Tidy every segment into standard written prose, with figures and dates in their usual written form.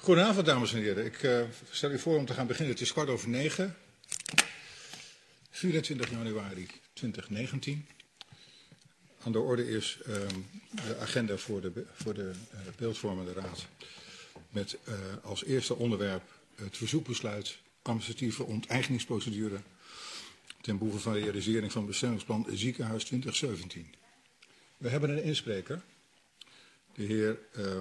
Goedenavond, dames en heren. Ik stel u voor om te gaan beginnen. Het is 9:15. 24 januari 2019. Aan de orde is de agenda voor de beeldvormende raad. Met als eerste onderwerp het verzoekbesluit administratieve onteigeningsprocedure ten behoeve van realisering van bestemmingsplan Ziekenhuis 2017. We hebben een inspreker, de heer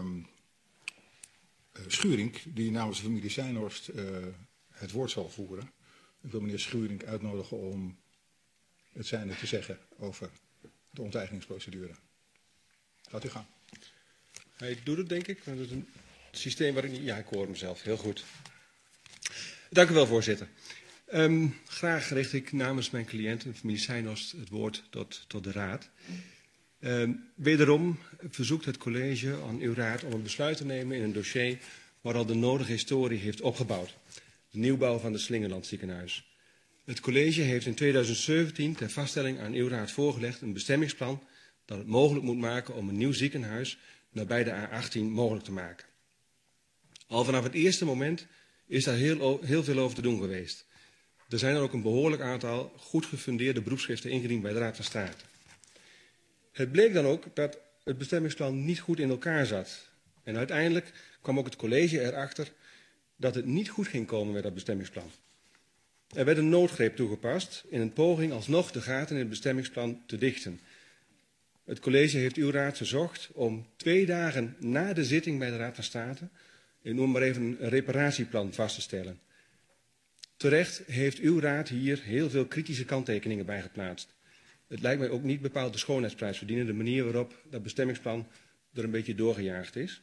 Schuurink, die namens de familie Seinhorst het woord zal voeren. Ik wil meneer Schuurink uitnodigen om het zijne te zeggen over de onteigeningsprocedure. Gaat u gaan. Hij doet het, denk ik. Want het is een systeem waarin... Ja, ik hoor hem zelf. Heel goed. Dank u wel, voorzitter. Graag richt ik namens mijn cliënt, de familie Seinhorst, het woord tot de raad. Wederom verzoekt het college aan uw raad om een besluit te nemen in een dossier waar al de nodige historie heeft opgebouwd. De nieuwbouw van het Slingeland ziekenhuis. Het college heeft in 2017 ter vaststelling aan uw raad voorgelegd een bestemmingsplan dat het mogelijk moet maken om een nieuw ziekenhuis nabij de A18 mogelijk te maken. Al vanaf het eerste moment is daar heel veel over te doen geweest. Er zijn er ook een behoorlijk aantal goed gefundeerde beroepsschriften ingediend bij de Raad van State. Het bleek dan ook dat het bestemmingsplan niet goed in elkaar zat. En uiteindelijk kwam ook het college erachter dat het niet goed ging komen met dat bestemmingsplan. Er werd een noodgreep toegepast in een poging alsnog de gaten in het bestemmingsplan te dichten. Het college heeft uw raad verzocht om 2 dagen na de zitting bij de Raad van State, ik noem maar even een reparatieplan vast te stellen. Terecht heeft uw raad hier heel veel kritische kanttekeningen bij geplaatst. Het lijkt mij ook niet bepaald de schoonheidsprijs verdienen, de manier waarop dat bestemmingsplan er een beetje doorgejaagd is.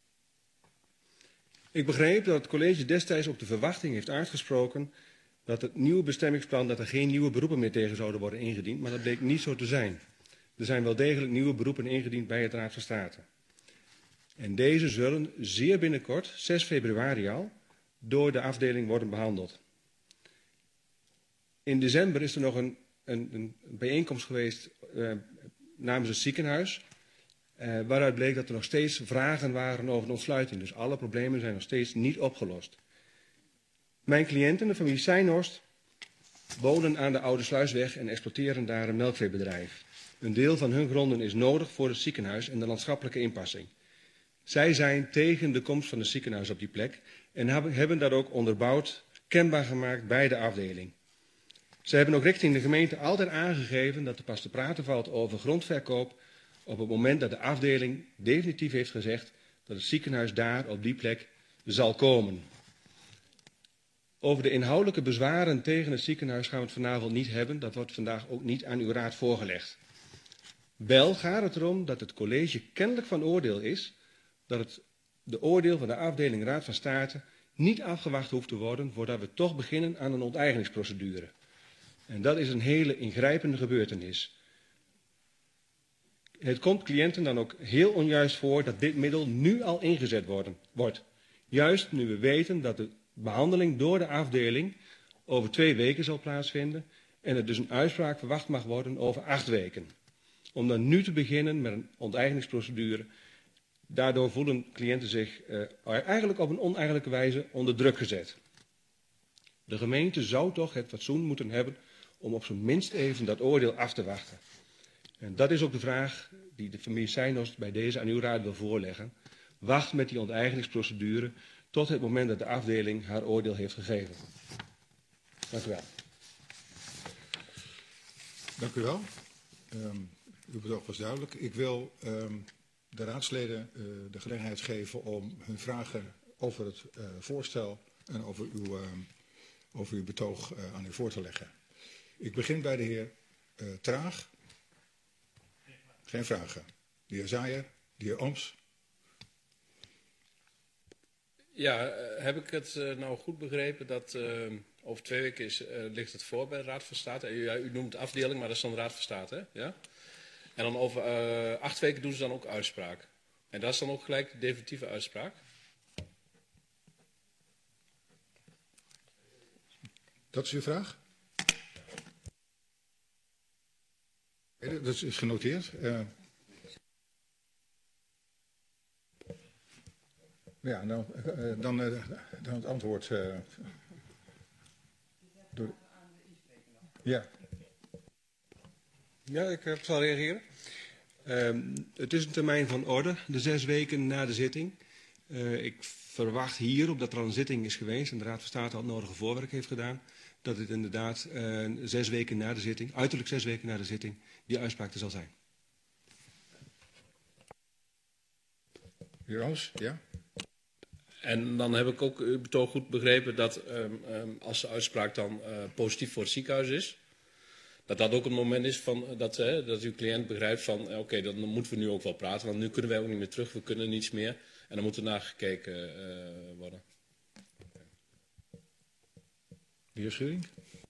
Ik begreep dat het college destijds ook de verwachting heeft uitgesproken dat het nieuwe bestemmingsplan, dat er geen nieuwe beroepen meer tegen zouden worden ingediend, maar dat bleek niet zo te zijn. Er zijn wel degelijk nieuwe beroepen ingediend bij het Raad van State. En deze zullen zeer binnenkort, 6 februari al, door de afdeling worden behandeld. In december is er nog een bijeenkomst geweest namens het ziekenhuis, waaruit bleek dat er nog steeds vragen waren over de ontsluiting. Dus alle problemen zijn nog steeds niet opgelost. Mijn cliënten, de familie Seinhorst, wonen aan de Oude Sluisweg en exploiteren daar een melkveebedrijf. Een deel van hun gronden is nodig voor het ziekenhuis en de landschappelijke inpassing. Zij zijn tegen de komst van het ziekenhuis op die plek en hebben dat ook onderbouwd, kenbaar gemaakt bij de afdeling. Ze hebben ook richting de gemeente altijd aangegeven dat er pas te praten valt over grondverkoop op het moment dat de afdeling definitief heeft gezegd dat het ziekenhuis daar op die plek zal komen. Over de inhoudelijke bezwaren tegen het ziekenhuis gaan we het vanavond niet hebben. Dat wordt vandaag ook niet aan uw raad voorgelegd. Wel gaat het erom dat het college kennelijk van oordeel is dat de oordeel van de afdeling Raad van State niet afgewacht hoeft te worden voordat we toch beginnen aan een onteigeningsprocedure. En dat is een hele ingrijpende gebeurtenis. Het komt cliënten dan ook heel onjuist voor dat dit middel nu al ingezet wordt. Juist nu we weten dat de behandeling door de afdeling over 2 weken zal plaatsvinden en er dus een uitspraak verwacht mag worden over 8 weken. Om dan nu te beginnen met een onteigeningsprocedure, daardoor voelen cliënten zich eigenlijk op een oneigenlijke wijze onder druk gezet. De gemeente zou toch het fatsoen moeten hebben om op zijn minst even dat oordeel af te wachten. En dat is ook de vraag die de familie Seinhorst bij deze aan uw raad wil voorleggen. Wacht met die onteigeningsprocedure tot het moment dat de afdeling haar oordeel heeft gegeven. Dank u wel. Dank u wel. Uw betoog was duidelijk. Ik wil de raadsleden de gelegenheid geven om hun vragen over het voorstel en over uw betoog aan u voor te leggen. Ik begin bij de heer Traag. Geen vragen. De heer Zaaier, de heer Ooms. Ja, heb ik het nou goed begrepen dat over 2 weken ligt het voor bij de Raad van State? U noemt afdeling, maar dat is dan de Raad van State, hè? Ja? En dan over 8 weken doen ze dan ook uitspraak. En dat is dan ook gelijk de definitieve uitspraak? Dat is uw vraag? Dat is genoteerd. Ja, dan het antwoord. Ja. Ja, ik zal reageren. Het is een termijn van orde, de 6 weken na de zitting. Ik verwacht hier, omdat er al een zitting is geweest en de Raad van State al het nodige voorwerk heeft gedaan, dat het inderdaad 6 weken na de zitting, uiterlijk 6 weken na de zitting, die uitspraak er zal zijn. Joos, ja? En dan heb ik ook uw betoog goed begrepen dat als de uitspraak dan positief voor het ziekenhuis is, dat dat ook een moment is van, dat uw cliënt begrijpt van oké, dan moeten we nu ook wel praten, want nu kunnen wij ook niet meer terug, we kunnen niets meer en dan moet er naar gekeken worden. De heer Schuring?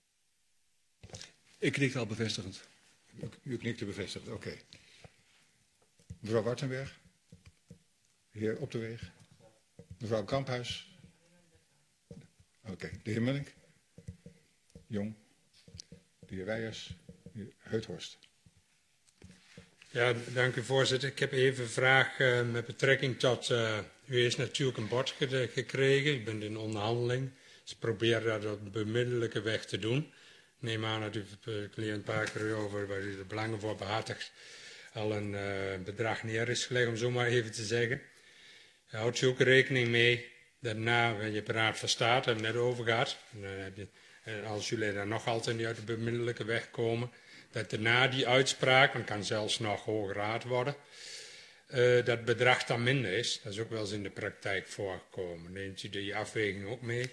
Ik knik al bevestigend. U knikte bevestigd, oké. Mevrouw Wartenberg? De heer Op de Weg? Mevrouw Kamphuis? Oké, de heer Munnik? Jong? De heer Weijers? De heer Heuthorst? Ja, dank u voorzitter. Ik heb even een vraag met betrekking tot... u heeft natuurlijk een bod gekregen, u bent in onderhandeling. Dus probeer dat op bemiddelijke weg te doen. Ik neem aan dat u een paar keer over waar u de belangen voor behartigt al een bedrag neer is gelegd, om zo maar even te zeggen. Houdt u ook rekening mee dat na je Raad van State er net over gaat, en als jullie daar nog altijd niet uit de bemiddelijke weg komen, dat na die uitspraak, dan kan zelfs nog Hoge Raad worden, dat bedrag dan minder is. Dat is ook wel eens in de praktijk voorgekomen. Neemt u die afweging ook mee?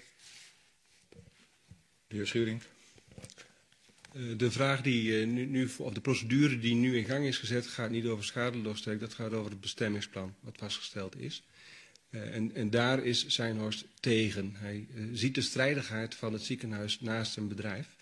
De heer Schuring? De vraag of de procedure die nu in gang is gezet, gaat niet over schadeloosstelling, dat gaat over het bestemmingsplan wat vastgesteld is. En daar is Seinhorst tegen. Hij ziet de strijdigheid van het ziekenhuis naast een bedrijf.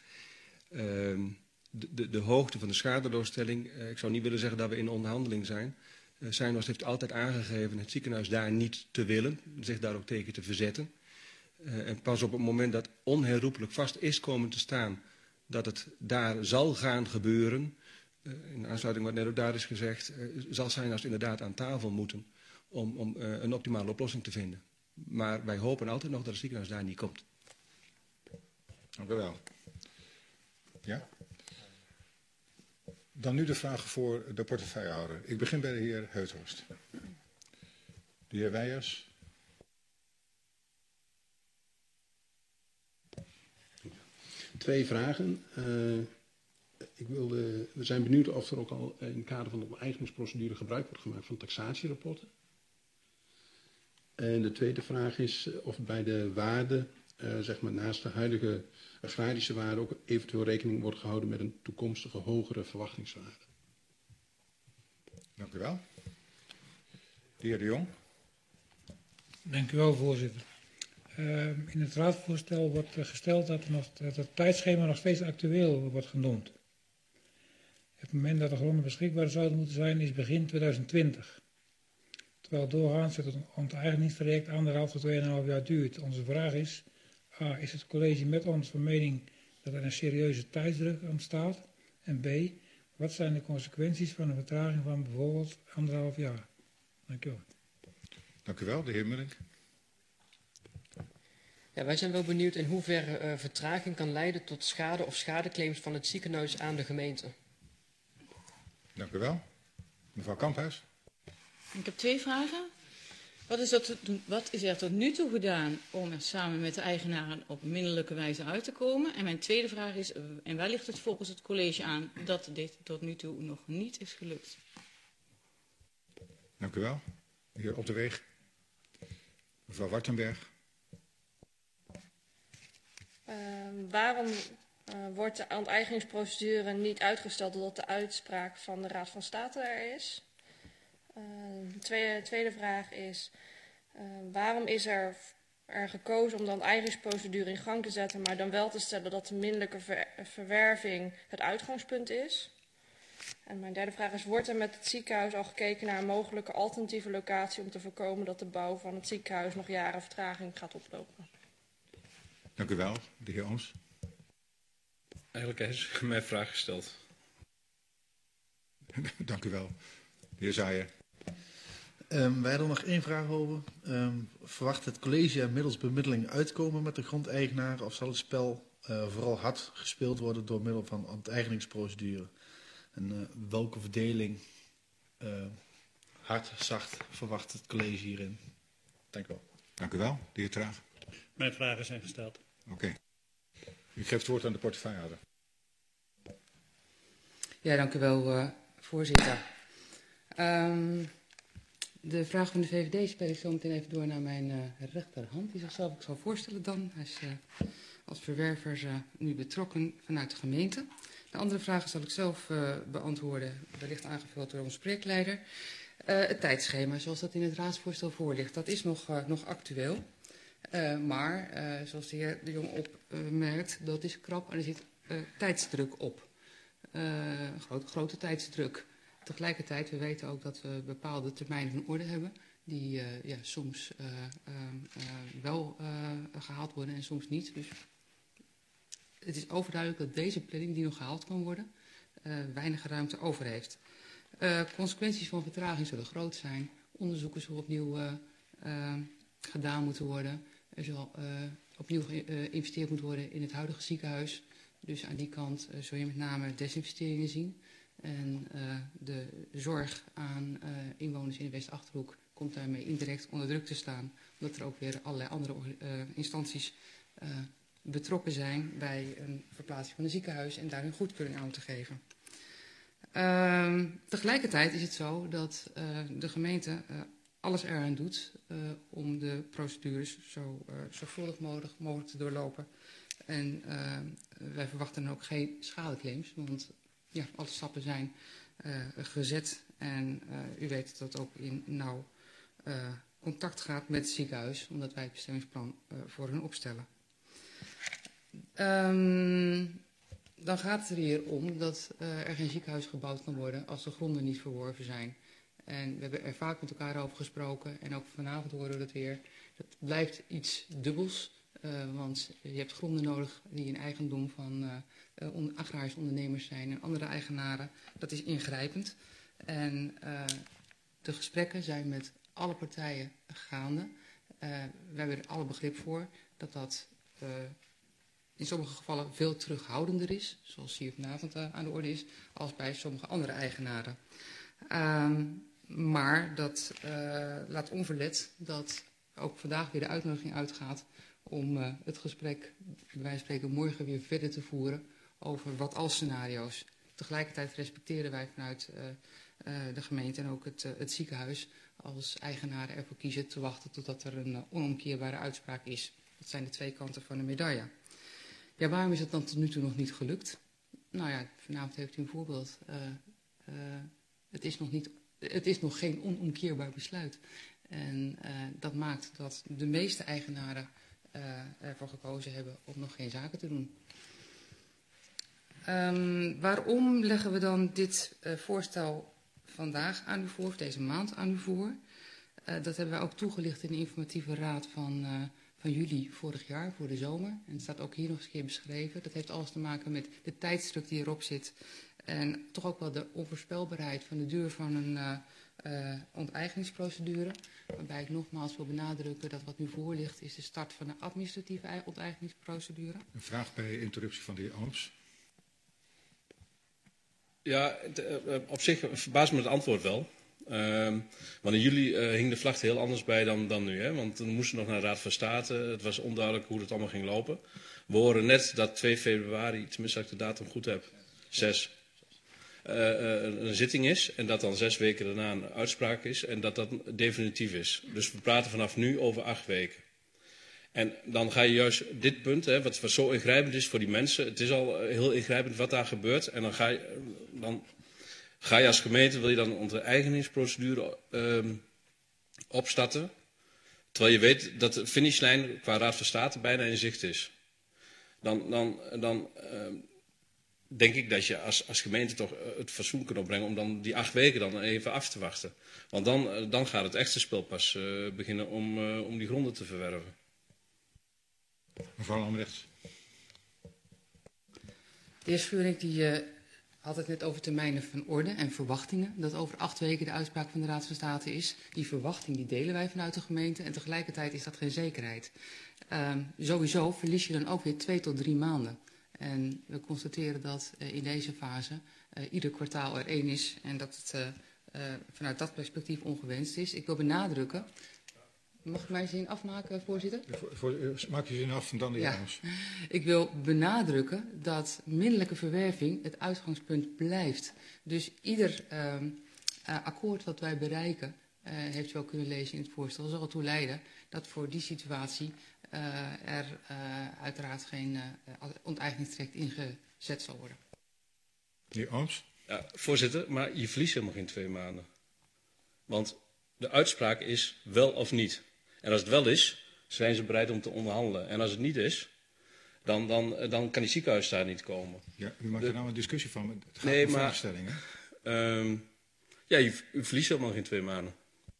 De hoogte van de schadeloosstelling, ik zou niet willen zeggen dat we in onderhandeling zijn. Seinhorst heeft altijd aangegeven het ziekenhuis daar niet te willen, zich daar ook tegen te verzetten. En pas op het moment dat onherroepelijk vast is komen te staan dat het daar zal gaan gebeuren, in aansluiting wat net ook daar is gezegd, zal Seinhorst inderdaad aan tafel moeten om een optimale oplossing te vinden. Maar wij hopen altijd nog dat het ziekenhuis daar niet komt. Dank u wel. Ja? Dan nu de vragen voor de portefeuillehouder. Ik begin bij de heer Heuthorst. De heer Weijers. Twee vragen. We zijn benieuwd of er ook al in het kader van de onteigeningsprocedure gebruik wordt gemaakt van taxatierapporten. En de tweede vraag is of bij de waarde, zeg maar naast de huidige agrarische waarde, ook eventueel rekening wordt gehouden met een toekomstige hogere verwachtingswaarde. Dank u wel. De heer De Jong. Dank u wel, voorzitter. In het raadsvoorstel wordt gesteld dat het tijdschema nog steeds actueel wordt genoemd. Het moment dat de gronden beschikbaar zouden moeten zijn is begin 2020. Terwijl doorgaans het onteigeningstraject 1,5 tot 2,5 jaar duurt. Onze vraag is, A, is het college met ons van mening dat er een serieuze tijdsdruk ontstaat? En B, wat zijn de consequenties van een vertraging van bijvoorbeeld 1,5 jaar? Dank u wel. Dank u wel, de heer Munnik. Ja, wij zijn wel benieuwd in hoeverre vertraging kan leiden tot schade of schadeclaims van het ziekenhuis aan de gemeente. Dank u wel. Mevrouw Kamphuis. Ik heb twee vragen. Wat is er tot nu toe gedaan om er samen met de eigenaren op minderlijke wijze uit te komen? En mijn tweede vraag is, en waar ligt het volgens het college aan dat dit tot nu toe nog niet is gelukt? Dank u wel. De heer Op de Weg. Mevrouw Wartenberg. Waarom wordt de onteigeningsprocedure niet uitgesteld totdat de uitspraak van de Raad van State er is? De tweede vraag is, waarom is er gekozen om de onteigeningsprocedure in gang te zetten, maar dan wel te stellen dat de minderlijke verwerving het uitgangspunt is? En mijn derde vraag is, wordt er met het ziekenhuis al gekeken naar een mogelijke alternatieve locatie om te voorkomen dat de bouw van het ziekenhuis nog jaren vertraging gaat oplopen? Dank u wel, de heer Ooms. Eigenlijk is mijn vraag gesteld. Dank u wel. De heer Zaaier. Wij hadden nog één vraag over. Verwacht het college er middels bemiddeling uitkomen met de grondeigenaren of zal het spel vooral hard gespeeld worden door middel van onteigeningsprocedure? En welke verdeling hard, zacht verwacht het college hierin? Dank u wel. Dank u wel, de heer Traag. Mijn vragen zijn gesteld. Oké. Ik geef het woord aan de portefeuillehouder. Ja, dank u wel, voorzitter. De vraag van de VVD speel ik zo meteen even door naar mijn rechterhand. Die zichzelf ook zal voorstellen dan. Hij is als verwerver nu betrokken vanuit de gemeente. De andere vragen zal ik zelf beantwoorden, wellicht aangevuld door onze spreekleider. Het tijdschema, zoals dat in het raadsvoorstel voor ligt, dat is nog actueel. Maar, zoals de heer De Jong opmerkt, dat is krap en er zit tijdsdruk op. Grote tijdsdruk. Tegelijkertijd, we weten ook dat we bepaalde termijnen van orde hebben, die soms wel gehaald worden en soms niet. Dus het is overduidelijk dat deze planning, die nog gehaald kan worden, weinig ruimte over heeft. Consequenties van vertraging zullen groot zijn. Onderzoeken zullen opnieuw gedaan moeten worden. Er zal opnieuw geïnvesteerd moeten worden in het huidige ziekenhuis. Dus aan die kant zul je met name desinvesteringen zien. En de zorg aan inwoners in de West-Achterhoek komt daarmee indirect onder druk te staan. Omdat er ook weer allerlei andere instanties betrokken zijn bij een verplaatsing van een ziekenhuis en daar hun goedkeuring aan te geven. Tegelijkertijd is het zo dat de gemeente alles eraan doet om de procedures zo zorgvuldig mogelijk te doorlopen. En wij verwachten dan ook geen schadeclaims, want ja, alle stappen zijn gezet. En u weet dat het ook in nauw contact gaat met het ziekenhuis, omdat wij het bestemmingsplan voor hun opstellen. Dan gaat het er hier om dat er geen ziekenhuis gebouwd kan worden als de gronden niet verworven zijn. En we hebben er vaak met elkaar over gesproken en ook vanavond horen we dat weer. Dat blijft iets dubbels, want je hebt gronden nodig die in eigendom van agrarische ondernemers zijn en andere eigenaren. Dat is ingrijpend. En de gesprekken zijn met alle partijen gaande. We hebben er alle begrip voor dat dat in sommige gevallen veel terughoudender is, zoals hier vanavond aan de orde is, als bij sommige andere eigenaren. Maar dat laat onverlet dat ook vandaag weer de uitnodiging uitgaat om het gesprek, bij wijze van spreken, morgen weer verder te voeren over wat als scenario's. Tegelijkertijd respecteren wij vanuit de gemeente en ook het ziekenhuis als eigenaren ervoor kiezen te wachten totdat er een onomkeerbare uitspraak is. Dat zijn de twee kanten van de medaille. Ja, waarom is het dan tot nu toe nog niet gelukt? Nou ja, vanavond heeft u een voorbeeld. Het is nog geen onomkeerbaar besluit. En dat maakt dat de meeste eigenaren ervoor gekozen hebben om nog geen zaken te doen. Waarom leggen we dan dit voorstel vandaag aan u voor, of deze maand aan u voor? Dat hebben wij ook toegelicht in de informatieve raad van juli vorig jaar, voor de zomer. En het staat ook hier nog eens een keer beschreven. Dat heeft alles te maken met de tijdsdruk die erop zit. En toch ook wel de onvoorspelbaarheid van de duur van een onteigeningsprocedure. Waarbij ik nogmaals wil benadrukken dat wat nu voor ligt is de start van een administratieve onteigeningsprocedure. Een vraag bij interruptie van de heer Ooms. Ja, op zich verbaast me het antwoord wel. Want in juli hing de vlag heel anders bij dan nu. Hè? Want toen moesten we nog naar de Raad van State. Het was onduidelijk hoe het allemaal ging lopen. We horen net dat 2 februari, tenminste als ik de datum goed heb, 6, een zitting is. En dat dan 6 weken daarna een uitspraak is. En dat dat definitief is. Dus we praten vanaf nu over 8 weken. En dan ga je juist dit punt, hè, wat zo ingrijpend is voor die mensen. Het is al heel ingrijpend wat daar gebeurt. En dan ga je als gemeente, wil je dan een onteigeningsprocedure opstarten. Terwijl je weet dat de finishlijn qua Raad van State bijna in zicht is. Dan denk ik dat je als gemeente toch het fatsoen kunt opbrengen om dan die 8 weken dan even af te wachten. Want dan gaat het echte spel pas beginnen om die gronden te verwerven. Mevrouw Lambrechts. De heer Schuring die had het net over termijnen van orde en verwachtingen. Dat over 8 weken de uitspraak van de Raad van State is. Die verwachting die delen wij vanuit de gemeente en tegelijkertijd is dat geen zekerheid. Sowieso verlies je dan ook weer 2 tot 3 maanden. En we constateren dat in deze fase ieder kwartaal er 1 is en dat het vanuit dat perspectief ongewenst is. Ik wil benadrukken. Mag ik mijn zin afmaken, voorzitter? Maak je zin af en dan de heer Ooms. Ik wil benadrukken dat middelijke verwerving het uitgangspunt blijft. Dus ieder akkoord wat wij bereiken, heeft u wel kunnen lezen in het voorstel, zal ertoe leiden dat voor die situatie er uiteraard geen onteigeningstraject ingezet zal worden. De heer Ooms? Ja, voorzitter, maar je verliest helemaal geen 2 maanden. Want de uitspraak is wel of niet. En als het wel is, zijn ze bereid om te onderhandelen. En als het niet is, dan kan die ziekenhuis daar niet komen. Ja, u maakt er nou een discussie van. Het gaat nee, om maar vraagstellingen. Ja, u verliest helemaal geen 2 maanden.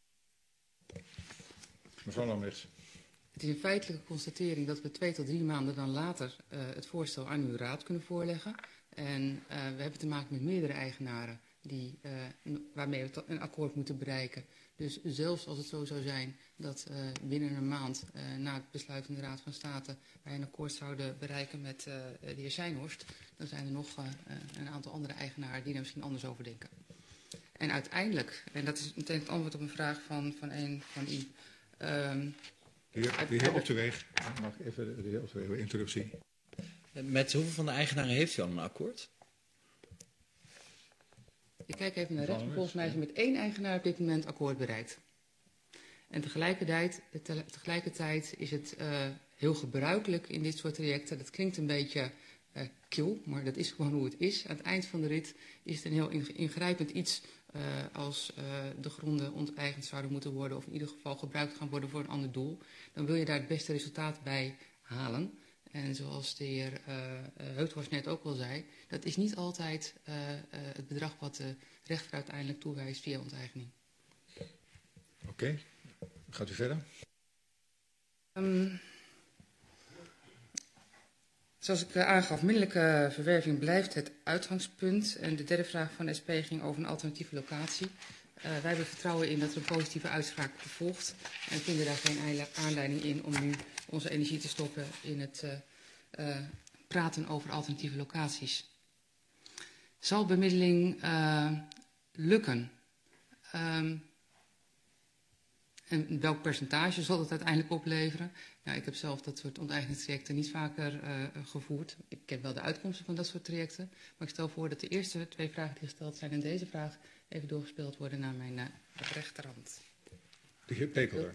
Mevrouw Lambrechts. Het is een feitelijke constatering dat we 2 tot 3 maanden dan later het voorstel aan uw raad kunnen voorleggen. En we hebben te maken met meerdere eigenaren waarmee we een akkoord moeten bereiken. Dus zelfs als het zo zou zijn dat binnen een maand na het besluit van de Raad van State wij een akkoord zouden bereiken met de heer Seinhorst, dan zijn er nog een aantal andere eigenaren die er misschien anders over denken. En uiteindelijk, en dat is meteen het antwoord op een vraag van een van u. De heer Opteweg, mag ik even de heer Opteweg, interruptie. Met hoeveel van de eigenaren heeft u al een akkoord? Ik kijk even naar rechts, volgens mij is er met 1 eigenaar op dit moment akkoord bereikt. En tegelijkertijd is het heel gebruikelijk in dit soort trajecten. Dat klinkt een beetje kil, maar dat is gewoon hoe het is. Aan het eind van de rit is het een heel ingrijpend iets als de gronden onteigend zouden moeten worden of in ieder geval gebruikt gaan worden voor een ander doel. Dan wil je daar het beste resultaat bij halen. En zoals de heer Heuthorst net ook al zei, dat is niet altijd het bedrag wat de rechter uiteindelijk toewijst via onteigening. Oké, gaat u verder? Zoals ik aangaf, middelijke verwerving blijft het uitgangspunt. En de derde vraag van de SP ging over een alternatieve locatie. Wij hebben vertrouwen in dat er een positieve uitspraak volgt. En vinden daar geen aanleiding in om nu onze energie te stoppen in het praten over alternatieve locaties. Zal bemiddeling lukken? En welk percentage zal het uiteindelijk opleveren? Nou, ik heb zelf dat soort onteigeningstrajecten niet vaker gevoerd. Ik ken wel de uitkomsten van dat soort trajecten. Maar ik stel voor dat de eerste 2 vragen die gesteld zijn en deze vraag even doorgespeeld worden naar mijn rechterhand. De heer Pekelder.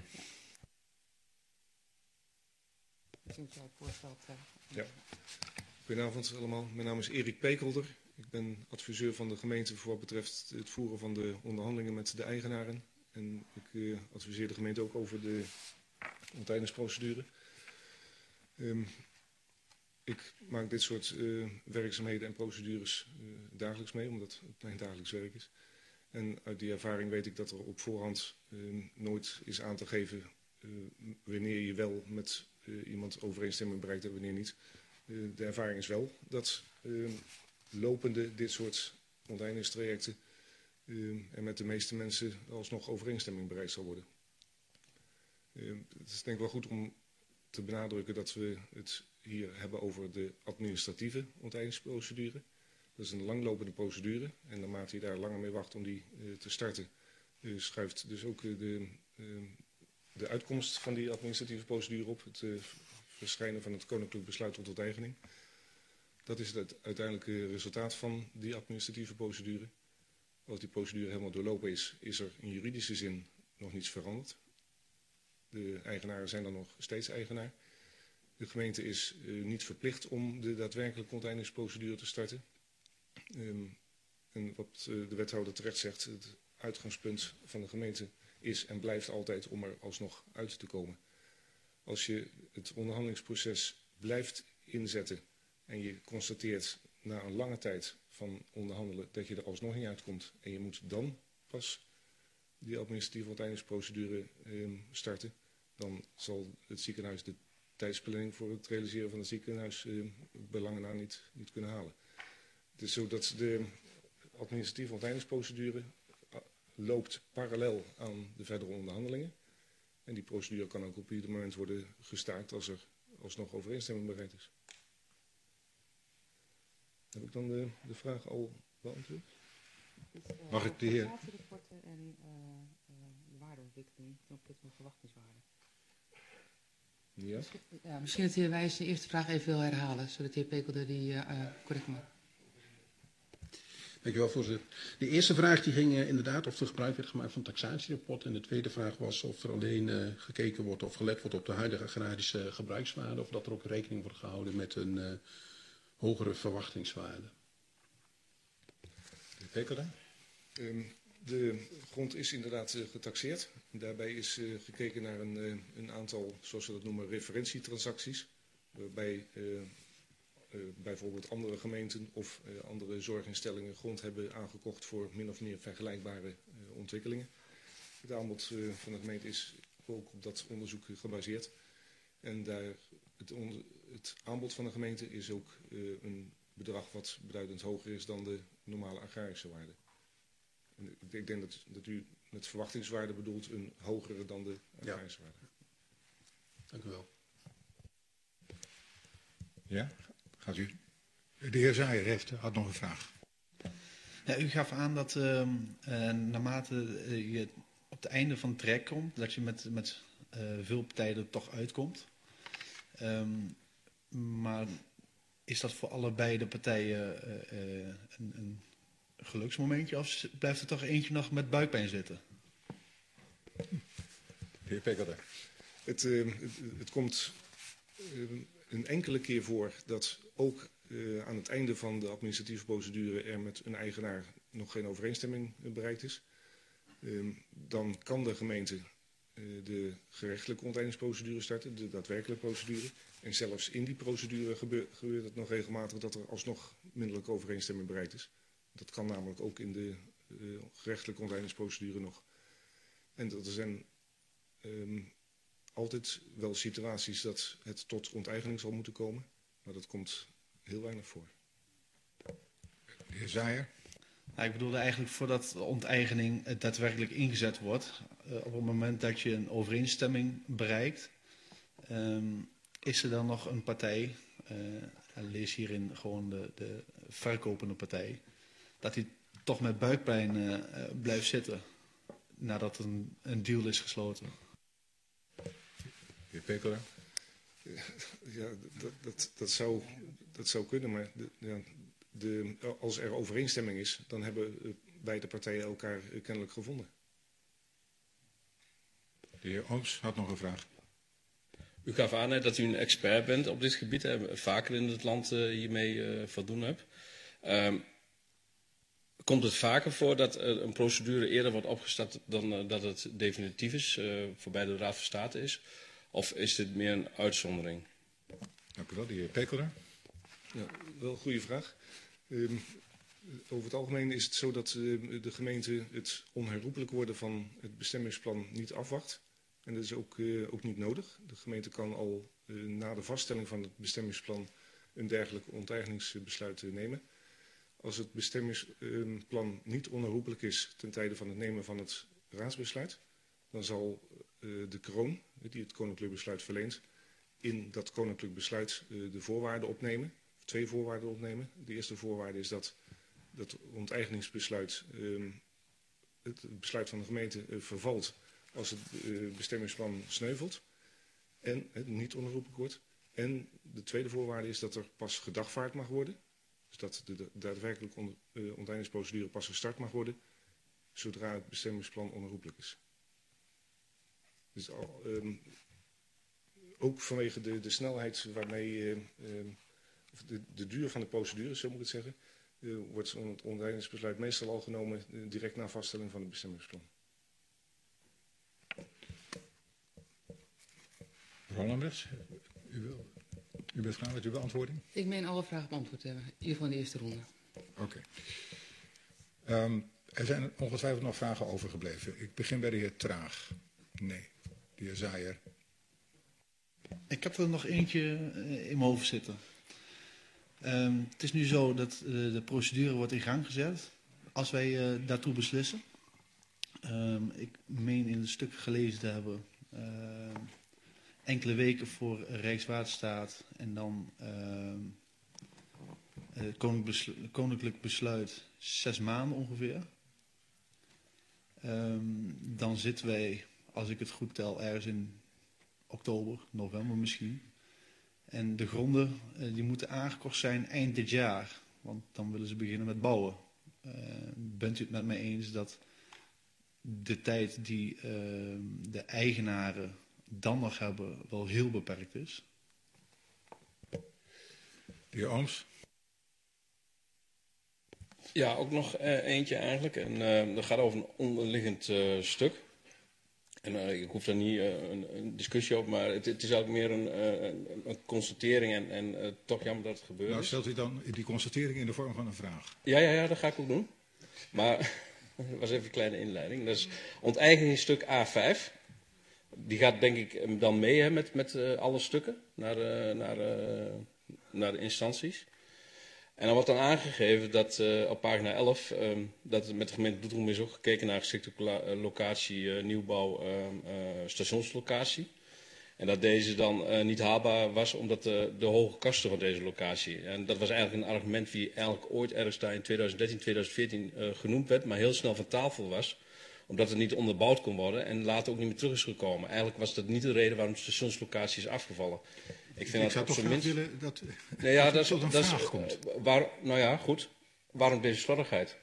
Ja. Goedenavond allemaal. Mijn naam is Erik Pekelder. Ik ben adviseur van de gemeente voor wat betreft het voeren van de onderhandelingen met de eigenaren. En ik adviseer de gemeente ook over de onteigeningsprocedure. Ik maak dit soort werkzaamheden en procedures dagelijks mee, omdat het mijn dagelijks werk is. En uit die ervaring weet ik dat er op voorhand nooit is aan te geven wanneer je wel met iemand overeenstemming bereikt en wanneer niet. De ervaring is wel dat lopende dit soort onteigeningstrajecten en met de meeste mensen alsnog overeenstemming bereikt zal worden. Het is denk ik wel goed om te benadrukken dat we het hier hebben over de administratieve onteigeningsprocedure. Dat is een langlopende procedure en naarmate je daar langer mee wacht om die te starten, schuift dus ook de uitkomst van die administratieve procedure op. Het verschijnen van het koninklijk besluit tot onteigening. Dat is het uiteindelijke resultaat van die administratieve procedure. Als die procedure helemaal doorlopen is, is er in juridische zin nog niets veranderd. De eigenaren zijn dan nog steeds eigenaar. De gemeente is niet verplicht om de daadwerkelijke onteigeningsprocedure te starten. En wat de wethouder terecht zegt, het uitgangspunt van de gemeente is en blijft altijd om er alsnog uit te komen. Als je het onderhandelingsproces blijft inzetten en je constateert na een lange tijd van onderhandelen dat je er alsnog niet uitkomt en je moet dan pas die administratieve onteigeningsprocedure starten, dan zal het ziekenhuis de tijdsplanning voor het realiseren van het ziekenhuis belangen na niet kunnen halen. Het is zo dat de administratieve onteigeningsprocedure loopt parallel aan de verdere onderhandelingen. En die procedure kan ook op ieder moment worden gestaakt als er alsnog overeenstemming bereikt is. Heb ik dan de vraag al beantwoord? Mag ik de heer... Rapporten en waardeontwikkeling ten opzichte van verwachtingswaarde. Ja. Misschien dat de heer Wijs de eerste vraag even wil herhalen, zodat de heer Pekelder die correct maakt. Dankjewel, voorzitter. De eerste vraag die ging inderdaad of er gebruik werd gemaakt van een taxatierapport. En de tweede vraag was of er alleen gekeken wordt of gelet wordt op de huidige agrarische gebruikswaarde. Of dat er ook rekening wordt gehouden met een hogere verwachtingswaarde. De Pekelder? De grond is inderdaad getaxeerd. Daarbij is gekeken naar een aantal, zoals we dat noemen, referentietransacties. Waarbij bijvoorbeeld andere gemeenten of andere zorginstellingen grond hebben aangekocht voor min of meer vergelijkbare ontwikkelingen. Het aanbod van de gemeente is ook op dat onderzoek gebaseerd. En het aanbod van de gemeente is ook een bedrag wat beduidend hoger is dan de normale agrarische waarde. En ik denk dat u met verwachtingswaarde bedoelt een hogere dan de agrarische waarde. Dank u wel. Ja, gaat u. De heer Zaaier had nog een vraag. Ja, u gaf aan dat naarmate je op het einde van het traject komt, dat je met veel partijen er toch uitkomt. Maar is dat voor allebei de partijen een geluksmomentje of blijft er toch eentje nog met buikpijn zitten? De heer Pekelder. Het komt een enkele keer voor dat ook aan het einde van de administratieve procedure er met een eigenaar nog geen overeenstemming bereikt is. Dan kan de gemeente de gerechtelijke onteigeningsprocedure starten, de daadwerkelijke procedure. En zelfs in die procedure gebeurt het nog regelmatig dat er alsnog minderlijke overeenstemming bereikt is. Dat kan namelijk ook in de gerechtelijke onteigeningsprocedure nog. En dat er zijn altijd wel situaties dat het tot onteigening zal moeten komen. Maar dat komt heel weinig voor. De heer Zaaier? Nou, ik bedoelde eigenlijk voordat de onteigening daadwerkelijk ingezet wordt. Op het moment dat je een overeenstemming bereikt, is er dan nog een partij, en lees hierin gewoon de verkopende partij, dat die toch met buikpijn blijft zitten nadat een deal is gesloten. De heer Pekelder? Ja, dat zou kunnen, maar als er overeenstemming is, dan hebben beide partijen elkaar kennelijk gevonden. De heer Ooms had nog een vraag. U gaf aan dat u een expert bent op dit gebied en vaker in het land hiermee van doen hebt. Komt het vaker voor dat een procedure eerder wordt opgestart dan dat het definitief is, voorbij de Raad van State is? Of is dit meer een uitzondering? Dank u wel, de heer Pekelder. Ja, wel een goede vraag. Over het algemeen is het zo dat de gemeente het onherroepelijk worden van het bestemmingsplan niet afwacht. En dat is ook niet nodig. De gemeente kan al na de vaststelling van het bestemmingsplan een dergelijk onteigeningsbesluit nemen. Als het bestemmingsplan niet onherroepelijk is ten tijde van het nemen van het raadsbesluit, dan zal de kroon, die het koninklijk besluit verleent, in dat koninklijk besluit de voorwaarden opnemen, of 2 voorwaarden opnemen. De eerste voorwaarde is dat dat onteigeningsbesluit, het besluit van de gemeente vervalt als het bestemmingsplan sneuvelt en het niet onherroepelijk wordt. En de tweede voorwaarde is dat er pas gedagvaard mag worden. Dus dat de daadwerkelijke onteigeningsprocedure pas gestart mag worden zodra het bestemmingsplan onherroepelijk is. Dus ook vanwege de snelheid waarmee, of de duur van de procedure, zo moet ik het zeggen, wordt het onteigeningsbesluit meestal al genomen direct na vaststelling van het bestemmingsplan. Mevrouw Lamberts, u bent klaar met uw beantwoording? Ik meen alle vragen beantwoord te hebben, in ieder geval in de eerste ronde. Oké. Er zijn ongetwijfeld nog vragen overgebleven. Ik begin bij de heer Traag. Nee. De heer Zaaier. Ik heb er nog eentje in mijn hoofd zitten. Het is nu zo dat de procedure wordt in gang gezet als wij daartoe beslissen. Ik meen in een stuk gelezen te hebben, enkele weken voor Rijkswaterstaat en dan koninklijk besluit 6 maanden ongeveer. Dan zitten wij, als ik het goed tel, ergens in oktober, november misschien. En de gronden die moeten aangekocht zijn eind dit jaar, want dan willen ze beginnen met bouwen. Bent u het met mij eens dat de tijd die de eigenaren dan nog hebben wel heel beperkt is? De heer Ooms. Ja, ook nog eentje eigenlijk. En dat gaat over een onderliggend stuk. En ik hoef daar niet een discussie op, maar het is eigenlijk meer een constatering en toch jammer dat het gebeurt. Nou, stelt u dan die constatering in de vorm van een vraag? Ja, dat ga ik ook doen. Maar dat was even een kleine inleiding. Dat is onteigeningsstuk A5. Die gaat denk ik dan mee hè, met alle stukken naar de instanties. En dan wordt dan aangegeven dat op pagina 11, dat met de gemeente Doetinchem is ook gekeken naar geschikte locatie, nieuwbouw, stationslocatie. En dat deze dan niet haalbaar was omdat de hoge kosten van deze locatie. En dat was eigenlijk een argument die eigenlijk ooit ergens daar in 2013, 2014 genoemd werd, maar heel snel van tafel was. Omdat het niet onderbouwd kon worden en later ook niet meer terug is gekomen. Eigenlijk was dat niet de reden waarom de stationslocatie is afgevallen. Ik zou toch graag willen dat dat tot een vraag komt. Nou ja, goed. Waarom deze slordigheid?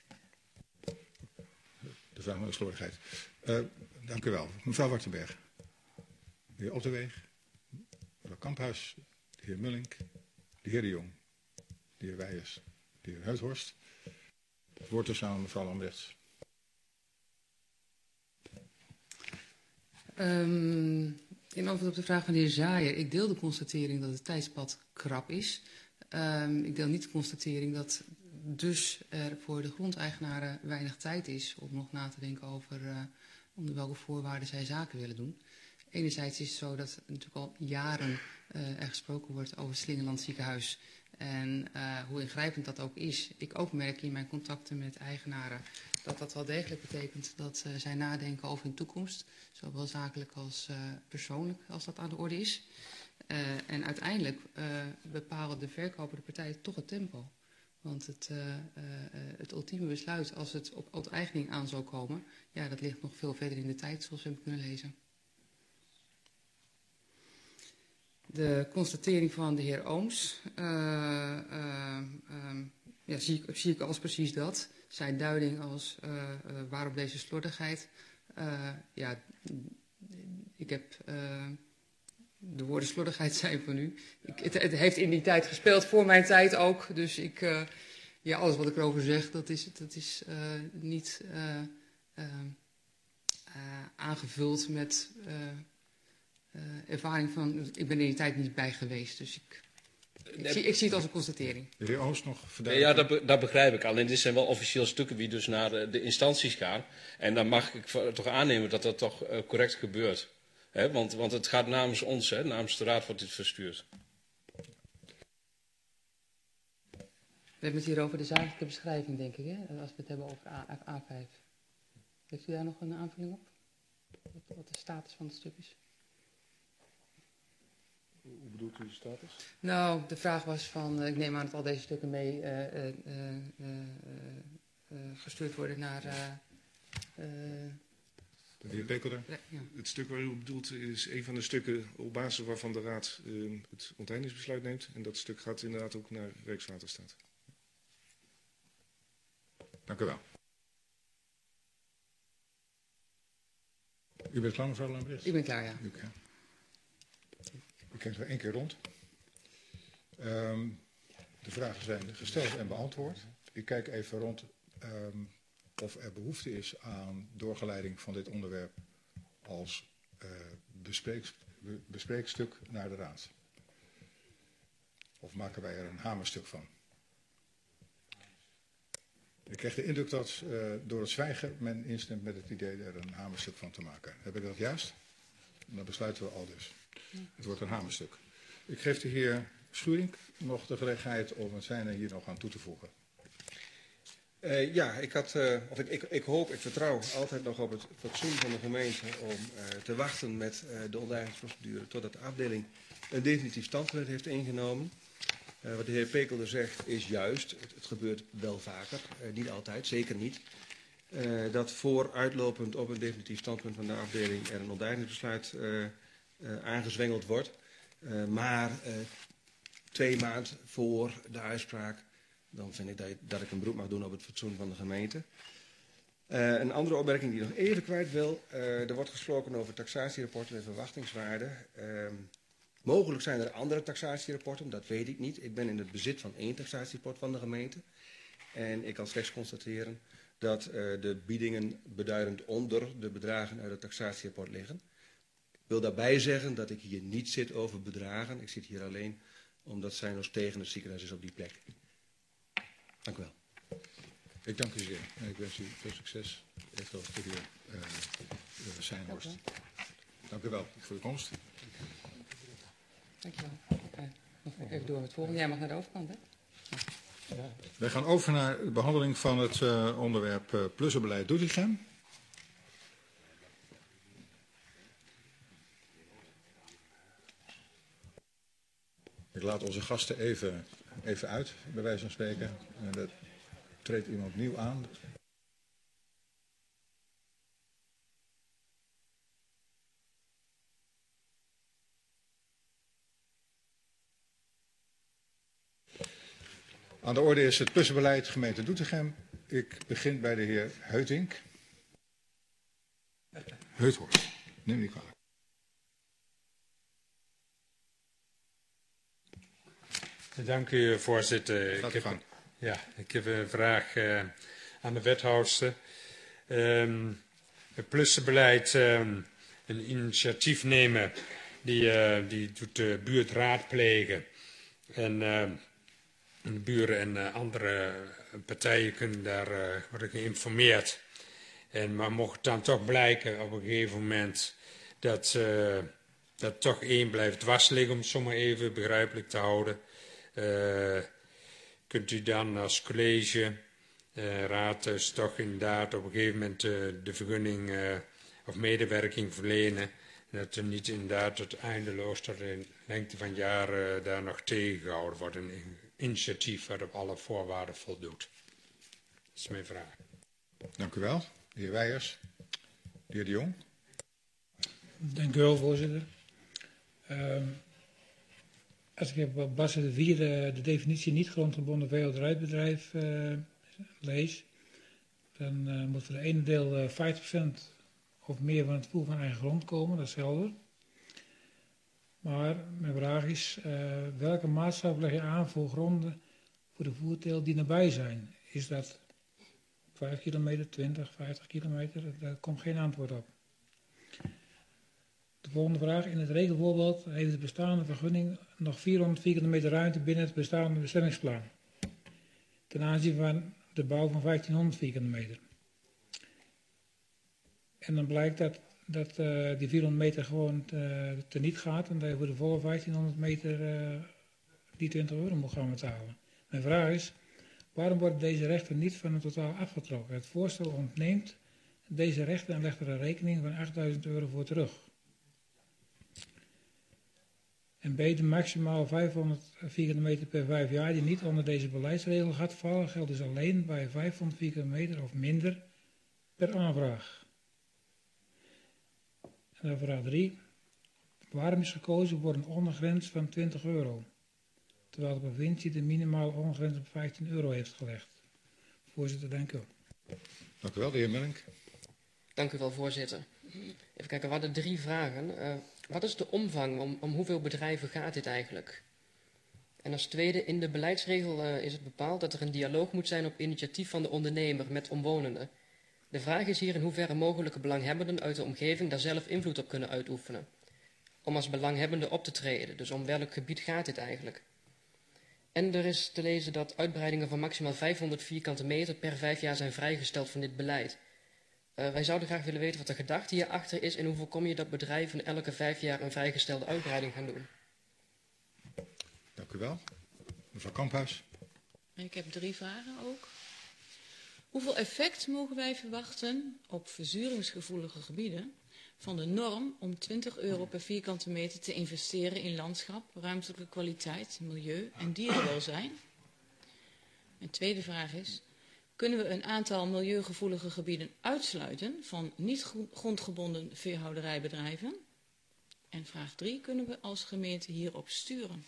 De vraag naar de slordigheid. Dank u wel. Mevrouw Wartenberg. De heer Otterweeg. Mevrouw Kamphuis. De heer Mullink. De heer De Jong. De heer Wijers. De heer Huithorst. Het woord dus aan mevrouw Lambrechts. In antwoord op de vraag van de heer Zaaien, ik deel de constatering dat het tijdspad krap is. Ik deel niet de constatering dat dus er voor de grondeigenaren weinig tijd is om nog na te denken over onder welke voorwaarden zij zaken willen doen. Enerzijds is het zo dat natuurlijk al jaren er gesproken wordt over het Slingeland ziekenhuis. En hoe ingrijpend dat ook is. Ik ook merk in mijn contacten met eigenaren dat dat wel degelijk betekent dat zij nadenken over hun toekomst. Zowel zakelijk als persoonlijk als dat aan de orde is. En uiteindelijk bepalen de verkopende partijen toch het tempo. Want het ultieme besluit als het op onteigening aan zou komen, ja, dat ligt nog veel verder in de tijd zoals we hebben kunnen lezen. De constatering van de heer Ooms zie ik als precies dat. Zijn duiding als waarom deze slordigheid. Ik heb de woorden slordigheid zijn van u. Het heeft in die tijd gespeeld, voor mijn tijd ook. Dus alles wat ik erover zeg, dat is niet aangevuld met ervaring van. Ik ben in die tijd niet bij geweest, dus ik zie het als een constatering. De heer Oost nog verduidelijken? Ja, dat begrijp ik. Alleen dit zijn wel officieel stukken die dus naar de instanties gaan. En dan mag ik toch aannemen dat dat toch correct gebeurt. Want het gaat namens ons, namens de raad wordt dit verstuurd. We hebben het hier over de zakelijke beschrijving, denk ik, als we het hebben over A5. Heeft u daar nog een aanvulling op? Wat de status van het stuk is? Hoe bedoelt u de status? Nou, de vraag was van, ik neem aan dat al deze stukken mee gestuurd worden naar... de heer Pekelder. Ja. Het stuk waar u op bedoelt is een van de stukken op basis waarvan de raad het onteigeningsbesluit neemt. En dat stuk gaat inderdaad ook naar Rijkswaterstaat. Dank u wel. U bent klaar, mevrouw Lambrechts? Ik ben klaar, ja. U kent er 1 keer rond. De vragen zijn gesteld en beantwoord. Ik kijk even rond of er behoefte is aan doorgeleiding van dit onderwerp als bespreekstuk naar de raad. Of maken wij er een hamerstuk van? Ik krijg de indruk dat door het zwijgen men instemt met het idee er een hamerstuk van te maken. Heb ik dat juist? Dan besluiten we al dus. Het wordt een hamerstuk. Ik geef de heer Schuring, nog de gelegenheid om het zijne hier nog aan toe te voegen. Ik hoop, ik vertrouw altijd nog op het fatsoen van de gemeente om te wachten met de onteigeningsprocedure totdat de afdeling een definitief standpunt heeft ingenomen. Wat de heer Pekelder zegt is juist, het gebeurt wel vaker, niet altijd, zeker niet, dat vooruitlopend op een definitief standpunt van de afdeling er een onteigeningsbesluit aangezwengeld wordt. Maar 2 maanden voor de uitspraak, dan vind ik dat ik een beroep mag doen op het fatsoen van de gemeente. Een andere opmerking die ik nog even kwijt wil. Er wordt gesproken over taxatierapporten en verwachtingswaarden. Mogelijk zijn er andere taxatierapporten, dat weet ik niet. Ik ben in het bezit van 1 taxatierapport van de gemeente. En ik kan slechts constateren dat de biedingen beduidend onder de bedragen uit het taxatierapport liggen. Ik wil daarbij zeggen dat ik hier niet zit over bedragen. Ik zit hier alleen omdat Zijnhoorst tegen het ziekenhuis is op die plek. Dank u wel. Ik dank u zeer. En ik wens u veel succes. Echt over de heer Zijnhoorst. Dank u wel voor de komst. Dank je wel. Nog even door met het volgende. Jij mag naar de overkant, hè? Ja. Wij gaan over naar de behandeling van het onderwerp plussenbeleid Doetinchem. Ik laat onze gasten even uit, bij wijze van spreken. En er treedt iemand nieuw aan. Aan de orde is het plussenbeleid gemeente Doetinchem. Ik begin bij de heer Heutink. Heuthorst, neem me niet kwalijk. Dank u, voorzitter. Ik heb een vraag aan de wethouder. Het plussenbeleid, een initiatief nemen, die doet de buurt raadplegen. En de buren en andere partijen kunnen daar worden geïnformeerd. Maar mocht dan toch blijken op een gegeven moment dat toch één blijft dwars liggen, om het zo maar even begrijpelijk te houden, kunt u dan als college, raad dus toch inderdaad op een gegeven moment de vergunning of medewerking verlenen. En dat er niet inderdaad tot eindeloos tot de lengte van jaren daar nog tegengehouden wordt. Een initiatief wat op alle voorwaarden voldoet. Dat is mijn vraag. Dank u wel. De heer Weijers. De heer De Jong. Dank u wel, voorzitter. Als ik op bladzijde 4 de definitie niet grondgebonden veehouderijbedrijf lees, dan moet voor de ene deel 50% of meer van het voer van eigen grond komen, dat is helder. Maar mijn vraag is, welke maatstaf leg je aan voor gronden voor de voerteel die nabij zijn? Is dat 5 kilometer, 20, 50 kilometer? Daar komt geen antwoord op. De volgende vraag. In het regelvoorbeeld heeft de bestaande vergunning nog 400 vierkante meter ruimte binnen het bestaande bestemmingsplan. Ten aanzien van de bouw van 1500 vierkante meter. En dan blijkt dat die 400 meter gewoon teniet gaat en dat je voor de volle 1500 meter die 20 euro moet gaan betalen. Mijn vraag is, waarom worden deze rechten niet van het totaal afgetrokken? Het voorstel ontneemt deze rechten en legt er een rekening van 8000 euro voor terug. En B, de maximaal 500 vierkante meter per 5 jaar die niet onder deze beleidsregel gaat vallen, geldt dus alleen bij 500 vierkante meter of minder per aanvraag. En dan vraag 3. Waarom is gekozen voor een ondergrens van 20 euro, terwijl de provincie de minimale ondergrens op 15 euro heeft gelegd? Voorzitter, dank u wel. Dank u wel, de heer Melink. Dank u wel, voorzitter. Even kijken, we hadden 3 vragen. Wat is de omvang? Om hoeveel bedrijven gaat dit eigenlijk? En als tweede, in de beleidsregel is het bepaald dat er een dialoog moet zijn op initiatief van de ondernemer met omwonenden. De vraag is hier in hoeverre mogelijke belanghebbenden uit de omgeving daar zelf invloed op kunnen uitoefenen. Om als belanghebbende op te treden. Dus om welk gebied gaat dit eigenlijk? En er is te lezen dat uitbreidingen van maximaal 500 vierkante meter per 5 jaar zijn vrijgesteld van dit beleid. Wij zouden graag willen weten wat de gedachte hierachter is en hoe voorkom je dat bedrijven elke 5 jaar een vrijgestelde uitbreiding gaan doen. Dank u wel. Mevrouw Kamphuis. Ik heb 3 vragen ook. Hoeveel effect mogen wij verwachten op verzuringsgevoelige gebieden van de norm om €20 per vierkante meter te investeren in landschap, ruimtelijke kwaliteit, milieu en dierenwelzijn? Mijn tweede vraag is, kunnen we een aantal milieugevoelige gebieden uitsluiten van niet grondgebonden veehouderijbedrijven? En vraag 3, kunnen we als gemeente hierop sturen?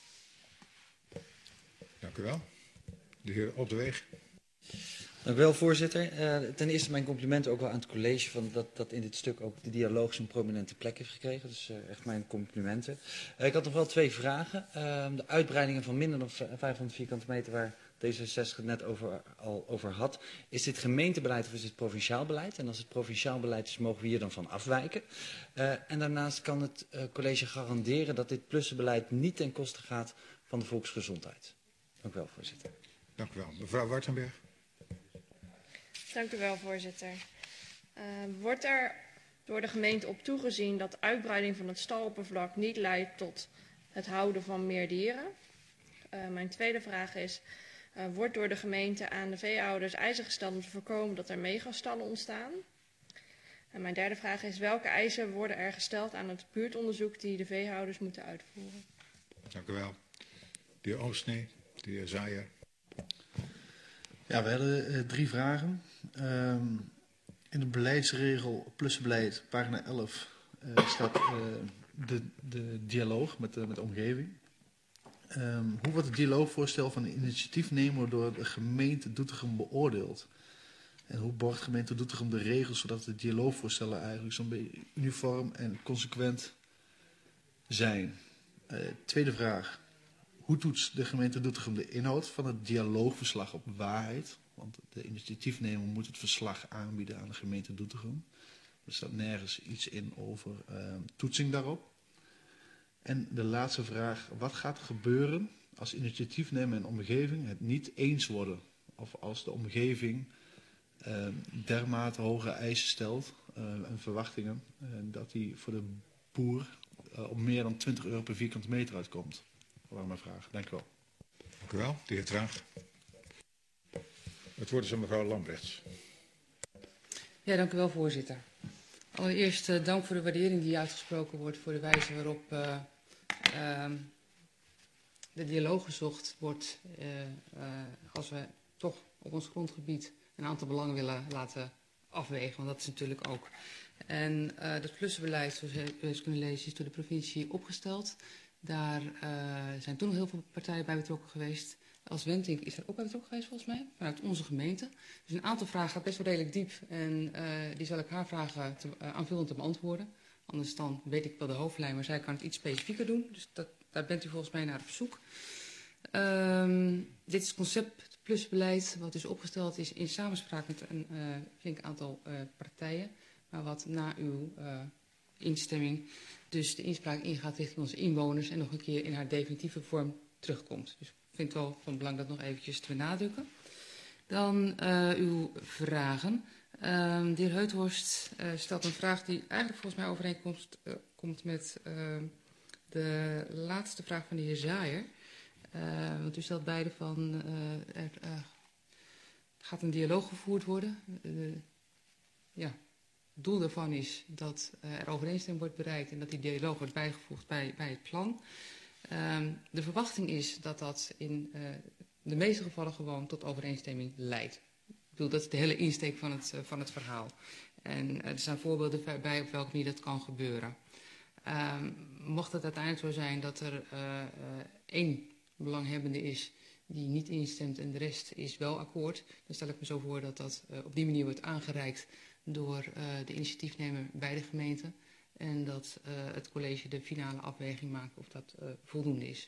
Dank u wel. De heer Op de Weeg. Dank u wel, voorzitter. Ten eerste mijn complimenten ook wel aan het college van dat in dit stuk ook de dialoog zo'n prominente plek heeft gekregen. Dus echt mijn complimenten. Ik had nog wel 2 vragen. De uitbreidingen van minder dan 500 vierkante meter waar D66 het net al over had. Is dit gemeentebeleid of is dit provinciaal beleid? En als het provinciaal beleid is, mogen we hier dan van afwijken? En daarnaast kan het college garanderen dat dit plussenbeleid niet ten koste gaat van de volksgezondheid. Dank u wel, voorzitter. Dank u wel. Mevrouw Wartenberg. Dank u wel, voorzitter. Wordt er door de gemeente op toegezien dat de uitbreiding van het staloppervlak niet leidt tot het houden van meer dieren? Mijn tweede vraag is, wordt door de gemeente aan de veehouders eisen gesteld om te voorkomen dat er megastallen ontstaan? En mijn derde vraag is, welke eisen worden er gesteld aan het buurtonderzoek die de veehouders moeten uitvoeren? Dank u wel. De heer Oosnee, de heer Zaaier. Ja, we hadden 3 vragen. In de beleidsregel plusbeleid, pagina 11, staat de dialoog met de omgeving. Hoe wordt het dialoogvoorstel van de initiatiefnemer door de gemeente Doetinchem beoordeeld? En hoe borgt gemeente Doetinchem de regels zodat de dialoogvoorstellen eigenlijk zo'n beetje uniform en consequent zijn? Tweede vraag. Hoe toetst de gemeente Doetinchem de inhoud van het dialoogverslag op waarheid? Want de initiatiefnemer moet het verslag aanbieden aan de gemeente Doetinchem. Er staat nergens iets in over toetsing daarop. En de laatste vraag. Wat gaat er gebeuren als initiatiefnemer en omgeving het niet eens worden? Of als de omgeving dermate hoge eisen stelt en verwachtingen dat die voor de boer op meer dan €20 per vierkante meter uitkomt? Dat waren mijn vragen. Dank u wel. Dank u wel. De heer Traag. Het woord is aan mevrouw Lambrechts. Ja, dank u wel, voorzitter. Allereerst dank voor de waardering die uitgesproken wordt voor de wijze waarop de dialoog gezocht wordt als we toch op ons grondgebied een aantal belangen willen laten afwegen, want dat is natuurlijk ook. En dat plussenbeleid, zoals u heeft kunnen lezen, is door de provincie opgesteld. Daar zijn toen nog heel veel partijen bij betrokken geweest. Als Wentink is daar ook bij betrokken geweest volgens mij, vanuit onze gemeente. Dus een aantal vragen gaat best wel redelijk diep en die zal ik haar vragen aanvullend te beantwoorden. Anders dan weet ik wel de hoofdlijn, maar zij kan het iets specifieker doen. Dus daar bent u volgens mij naar op zoek. Dit is het concept plusbeleid wat dus opgesteld is in samenspraak met een flink aantal partijen. Maar wat na uw instemming dus de inspraak ingaat richting onze inwoners en nog een keer in haar definitieve vorm terugkomt. Dus ik vind het wel van belang dat nog eventjes te benadrukken. Dan uw vragen. De heer Heuthorst stelt een vraag die eigenlijk volgens mij overeenkomt met de laatste vraag van de heer Zaaier. Want u stelt beide van er gaat een dialoog gevoerd worden. Het doel daarvan is dat er overeenstemming wordt bereikt en dat die dialoog wordt bijgevoegd bij het plan. De verwachting is dat dat in de meeste gevallen gewoon tot overeenstemming leidt. Ik bedoel, dat is de hele insteek van het verhaal. En er zijn voorbeelden bij op welke manier dat kan gebeuren. Mocht het uiteindelijk zo zijn dat er 1 belanghebbende is die niet instemt en de rest is wel akkoord, dan stel ik me zo voor dat dat op die manier wordt aangereikt door de initiatiefnemer bij de gemeente. En dat het college de finale afweging maakt of dat voldoende is.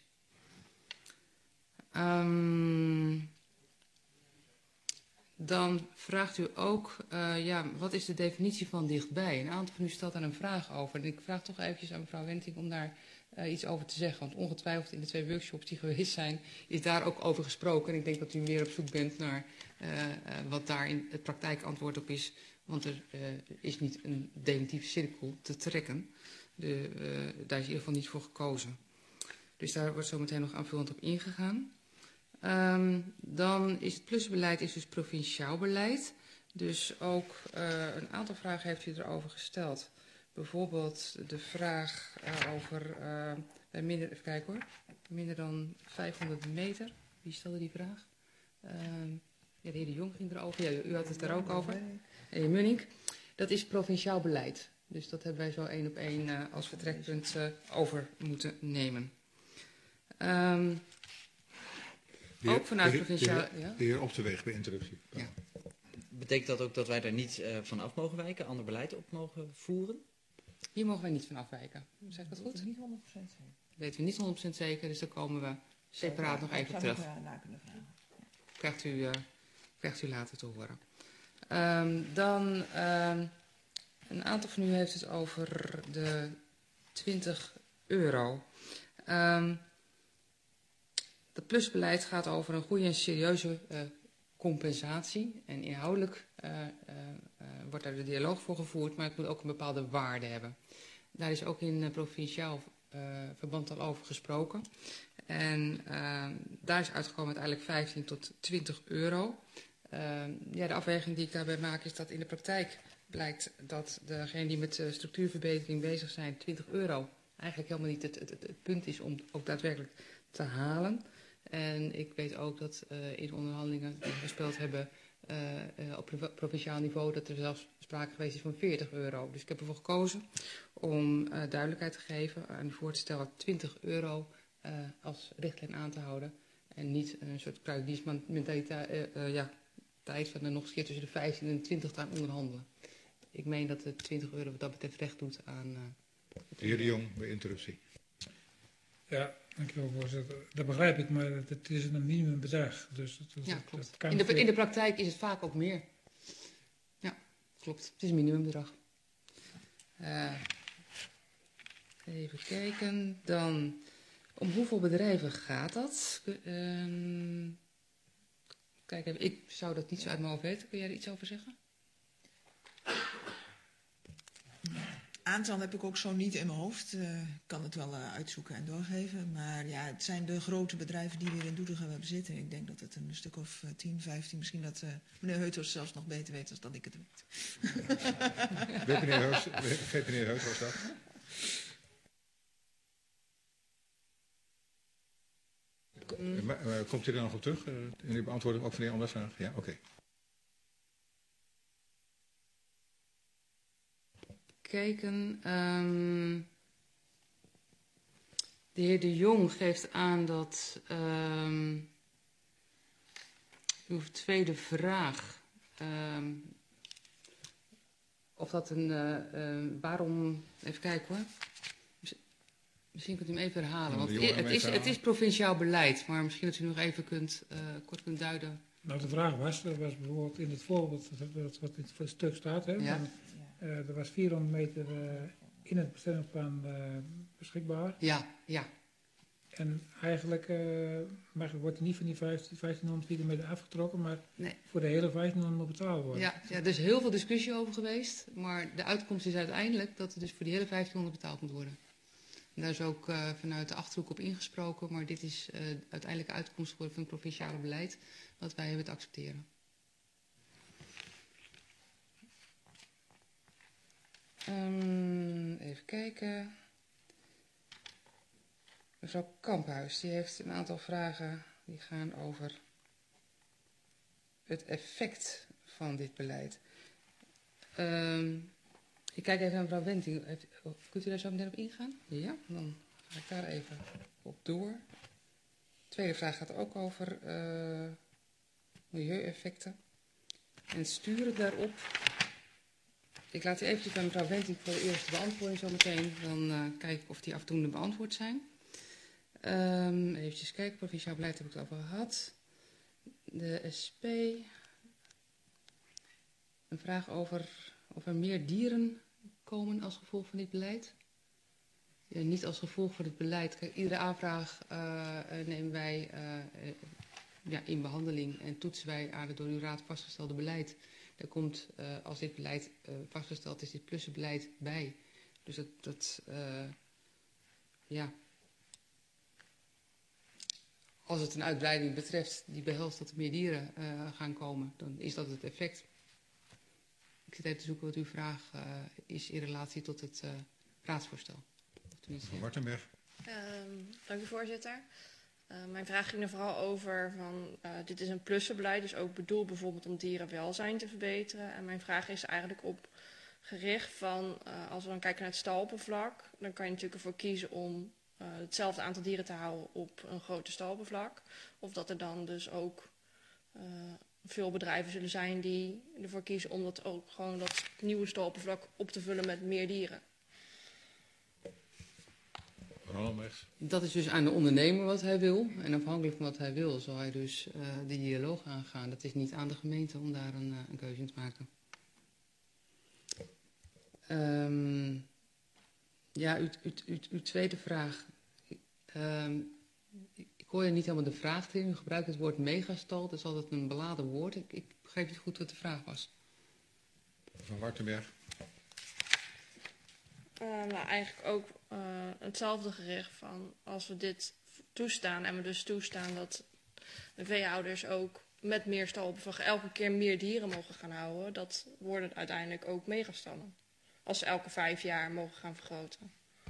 Dan vraagt u ook, wat is de definitie van dichtbij? Een aantal van u stelt daar een vraag over. En ik vraag toch eventjes aan mevrouw Wentink om daar iets over te zeggen. Want ongetwijfeld in de 2 workshops die geweest zijn, is daar ook over gesproken. En ik denk dat u meer op zoek bent naar wat daar in het praktijkantwoord op is. Want er is niet een definitieve cirkel te trekken. Daar is in ieder geval niet voor gekozen. Dus daar wordt zo meteen nog aanvullend op ingegaan. Dan is het plusbeleid is dus provinciaal beleid. Dus ook een aantal vragen heeft u erover gesteld. Bijvoorbeeld de vraag over minder, even kijken hoor, minder dan 500 meter. Wie stelde die vraag? Ja, de heer De Jong ging erover. Ja, u had het daar ook over. En de heer Munnik. Dat is provinciaal beleid. Dus dat hebben wij zo 1 op 1 als vertrekpunt over moeten nemen. Ook vanuit provinciaal... De heer Op de Weg bij interruptie. Ja. Betekent dat ook dat wij daar niet van af mogen wijken, ander beleid op mogen voeren? Hier mogen wij niet van afwijken. Zeg ik dat goed? Dat weten we niet 100% zeker. Dat weten we niet 100% zeker, dus daar komen we separaat nog even terug. Ik zou nog na kunnen vragen. Krijgt u later te horen. Dan een aantal van u heeft het over de €20. Het plusbeleid gaat over een goede en serieuze compensatie. En inhoudelijk wordt daar de dialoog voor gevoerd, maar het moet ook een bepaalde waarde hebben. Daar is ook in provinciaal verband al over gesproken. En daar is uitgekomen uiteindelijk €15 tot €20. Ja, de afweging die ik daarbij maak is dat in de praktijk blijkt dat degenen die met structuurverbetering bezig zijn €20 eigenlijk helemaal niet het punt is om ook daadwerkelijk te halen. En ik weet ook dat in onderhandelingen die we gespeeld hebben op provinciaal niveau dat er zelfs sprake geweest is van €40. Dus ik heb ervoor gekozen om duidelijkheid te geven en voor te stellen €20 als richtlijn aan te houden. En niet een soort kruiddienstmentaliteit tijd van nog eens keer tussen de 15 en 20 te gaan onderhandelen. Ik meen dat de €20 wat dat betreft recht doet aan... de heer De Jong bij interruptie. Ja, dankjewel voorzitter. Dat begrijp ik, maar het is een minimumbedrag. Dus ja, klopt. In de praktijk is het vaak ook meer. Ja, klopt. Het is een minimumbedrag. Even kijken. Dan, om hoeveel bedrijven gaat dat? Kijk, ik zou dat niet zo uit mijn hoofd weten. Kun jij er iets over zeggen? Aantal heb ik ook zo niet in mijn hoofd. Ik kan het wel uitzoeken en doorgeven. Maar ja, het zijn de grote bedrijven die weer in Doetinchem hebben zitten. Ik denk dat het een stuk of 10, 15, misschien dat meneer Heuters zelfs nog beter weet dan dat ik het weet. Meneer Heuters was dat? Komt u daar nog op terug in uw beantwoording ook van de andere vraag? Ja, oké. Kijken. De heer De Jong geeft aan dat uw tweede vraag, of dat waarom, even kijken hoor. Misschien kunt u hem even herhalen, want het is provinciaal beleid, maar misschien dat u nog even kort kunt duiden. Nou, de vraag was bijvoorbeeld in het voorbeeld wat in het stuk staat, hè, ja. Er was 400 meter in het bestemmingsplan beschikbaar. Ja, ja. En eigenlijk wordt er niet van die 1500 kilometer afgetrokken, maar voor de hele 1500 moet betaald worden. Ja, er is heel veel discussie over geweest, maar de uitkomst is uiteindelijk dat er dus voor die hele 1500 betaald moet worden. En daar is ook vanuit de Achterhoek op ingesproken, maar dit is uiteindelijk de uitkomst geworden van het provinciale beleid, wat wij hebben te accepteren. Even kijken. Mevrouw Kamphuis, die heeft een aantal vragen die gaan over het effect van dit beleid. Ik kijk even naar mevrouw Wenting. Kunt u daar zo meteen op ingaan? Ja, dan ga ik daar even op door. De tweede vraag gaat ook over milieueffecten. En sturen daarop. Ik laat die eventjes bij mevrouw Wenting voor de eerste beantwoording zo meteen. Dan kijk ik of die afdoende beantwoord zijn. Even kijken, provinciaal beleid heb ik het over gehad. De SP. Een vraag over of er meer dieren komen als gevolg van dit beleid. Ja, niet als gevolg van het beleid. Kijk, iedere aanvraag nemen wij in behandeling en toetsen wij aan het door uw raad vastgestelde beleid. Daar komt, als dit beleid vastgesteld is, dit plussenbeleid bij. Dus als het een uitbreiding betreft die behelst dat er meer dieren gaan komen, dan is dat het effect. Ik zit even te zoeken wat uw vraag is in relatie tot het raadsvoorstel. Van Wartenberg. Dank u, voorzitter. Mijn vraag ging er vooral over van, dit is een plussenbeleid, dus ook bedoeld bijvoorbeeld om dierenwelzijn te verbeteren. En mijn vraag is eigenlijk op gericht van, als we dan kijken naar het staloppervlak, dan kan je natuurlijk ervoor kiezen om hetzelfde aantal dieren te houden op een grote staloppervlak. Of dat er dan dus ook veel bedrijven zullen zijn die ervoor kiezen om dat ook gewoon dat nieuwe staloppervlak op te vullen met meer dieren. Dat is dus aan de ondernemer wat hij wil. En afhankelijk van wat hij wil, zal hij dus die dialoog aangaan. Dat is niet aan de gemeente om daar een keuze in te maken. Ja, uw tweede vraag. Ik hoor je niet helemaal de vraag erin. U gebruikt het woord megastal. Dat is altijd een beladen woord. Ik begreep niet goed wat de vraag was. Van Wartenberg. Nou, eigenlijk ook hetzelfde gericht van als we dit toestaan en we dus toestaan dat de veehouders ook met meer staloppervlak elke keer meer dieren mogen gaan houden, dat worden uiteindelijk ook megastallen. Als ze elke 5 jaar mogen gaan vergroten.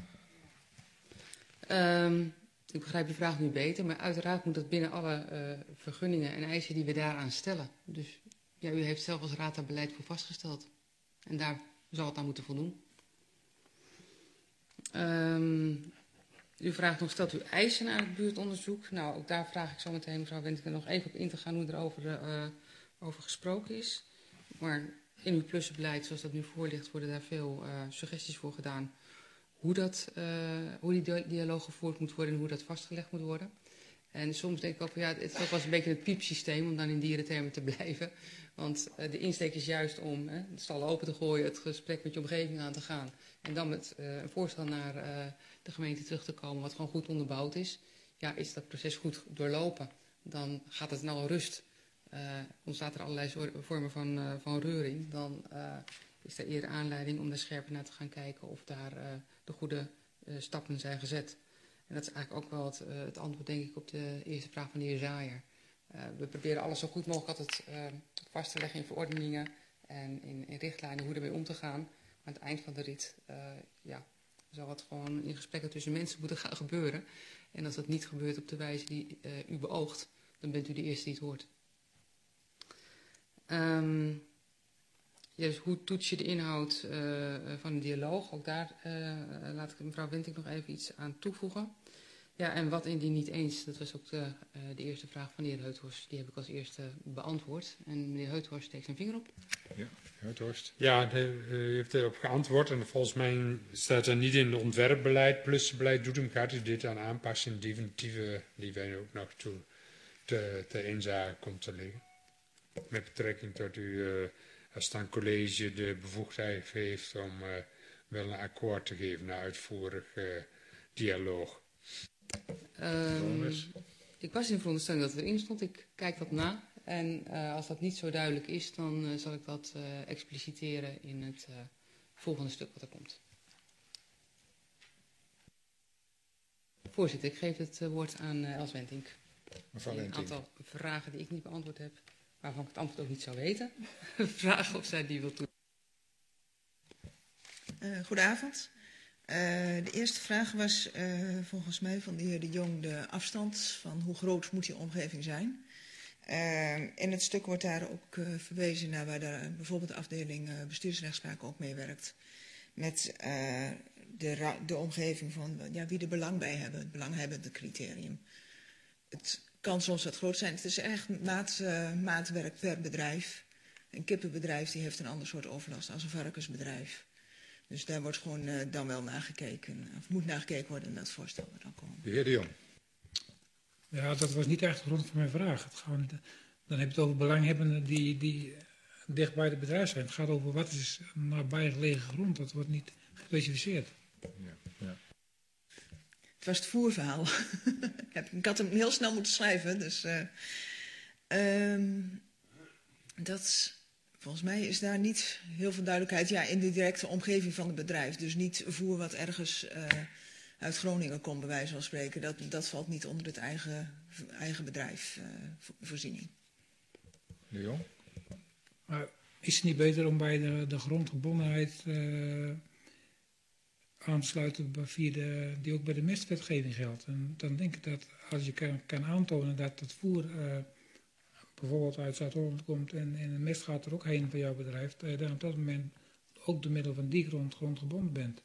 Ik begrijp de vraag nu beter, maar uiteraard moet dat binnen alle vergunningen en eisen die we daaraan stellen. Dus ja, u heeft zelf als raad daar beleid voor vastgesteld. En daar zal het aan moeten voldoen. U vraagt nog, stelt u eisen aan het buurtonderzoek? Nou, ook daar vraag ik zo meteen mevrouw Wentink nog even op in te gaan hoe er over gesproken is. Maar in uw plussenbeleid, zoals dat nu voor ligt, worden daar veel suggesties voor gedaan. Hoe die dialoog gevoerd moet worden en hoe dat vastgelegd moet worden. En soms denk ik ook, ja, het is ook wel eens een beetje het piepsysteem om dan in dierentermen te blijven. Want de insteek is juist om de stallen open te gooien, het gesprek met je omgeving aan te gaan. En dan met een voorstel naar de gemeente terug te komen wat gewoon goed onderbouwd is. Ja, is dat proces goed doorlopen, dan gaat het nou al rust. Ontstaat er allerlei vormen van reuring, dan is er eerder aanleiding om daar scherper naar te gaan kijken of daar de goede stappen zijn gezet. En dat is eigenlijk ook wel het antwoord, denk ik, op de eerste vraag van de heer Zaaier. We proberen alles zo goed mogelijk altijd vast te leggen in verordeningen en in richtlijnen hoe ermee om te gaan. Maar aan het eind van de rit zal het gewoon in gesprekken tussen mensen moeten gaan gebeuren. En als dat niet gebeurt op de wijze die u beoogt, dan bent u de eerste die het hoort. Ja, dus hoe toets je de inhoud van een dialoog? Ook daar laat ik mevrouw Wentink nog even iets aan toevoegen. Ja, en wat indien niet eens? Dat was ook de eerste vraag van de heer Heuthorst. Die heb ik als eerste beantwoord. En meneer Heuthorst steekt zijn vinger op. Ja, Heuthorst. Ja, u heeft erop geantwoord. En volgens mij staat er niet in het ontwerpbeleid, plusbeleid doet hem, gaat u dit aan aanpassen in definitieve, die wij ook nog toe ter inzage komt te liggen. Met betrekking tot u, als het aan college de bevoegdheid heeft om wel een akkoord te geven na uitvoerig dialoog. Ik was in veronderstelling dat het erin stond. Ik kijk dat na. En als dat niet zo duidelijk is, dan zal ik dat expliciteren in het volgende stuk wat er komt. Voorzitter, ik geef het woord aan Els Wentink. Mevrouw Wentink. Een aantal vragen die ik niet beantwoord heb, waarvan ik het antwoord ook niet zou weten. Vragen of zij die wil doen. Goedenavond. De eerste vraag was volgens mij van de heer De Jong de afstand van hoe groot moet die omgeving zijn. In het stuk wordt daar ook verwezen naar waar bijvoorbeeld de afdeling bestuursrechtspraak ook mee werkt. Met de omgeving van wie er belang bij hebben, het belanghebbende criterium. Het kan soms wat groot zijn. Het is echt maatwerk per bedrijf. Een kippenbedrijf die heeft een ander soort overlast als een varkensbedrijf. Dus daar wordt gewoon dan wel naar gekeken, of moet naar gekeken worden in dat voorstel er dan komen. De heer De Jong. Ja, dat was niet echt de grond van mijn vraag. Dan heb je het over belanghebbenden die dicht bij het bedrijf zijn. Het gaat over wat is nabijgelegen grond. Dat wordt niet gespecificeerd. Ja. Het was het voerverhaal. Ik had hem heel snel moeten schrijven. Dus volgens mij is daar niet heel veel duidelijkheid. Ja, in de directe omgeving van het bedrijf. Dus niet voer wat ergens uit Groningen komt, bij wijze van spreken. Dat valt niet onder het eigen eigen bedrijf voorziening. De Jong? Maar is het niet beter om bij de grondgebondenheid aan te sluiten via die ook bij de mestwetgeving geldt? En dan denk ik dat als je kan aantonen dat het voer bijvoorbeeld uit Zuid-Holland komt en de mest gaat er ook heen van jouw bedrijf, dat je dan op dat moment ook door middel van die grondgebonden bent.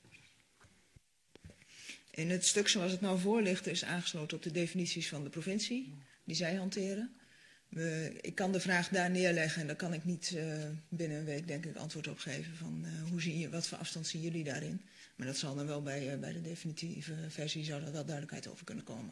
In het stuk zoals het nou voor ligt is aangesloten op de definities van de provincie, die zij hanteren. Ik kan de vraag daar neerleggen en daar kan ik niet binnen een week denk ik antwoord op geven van wat voor afstand zien jullie daarin. Maar dat zal dan wel bij de definitieve versie zou er wel duidelijkheid over kunnen komen.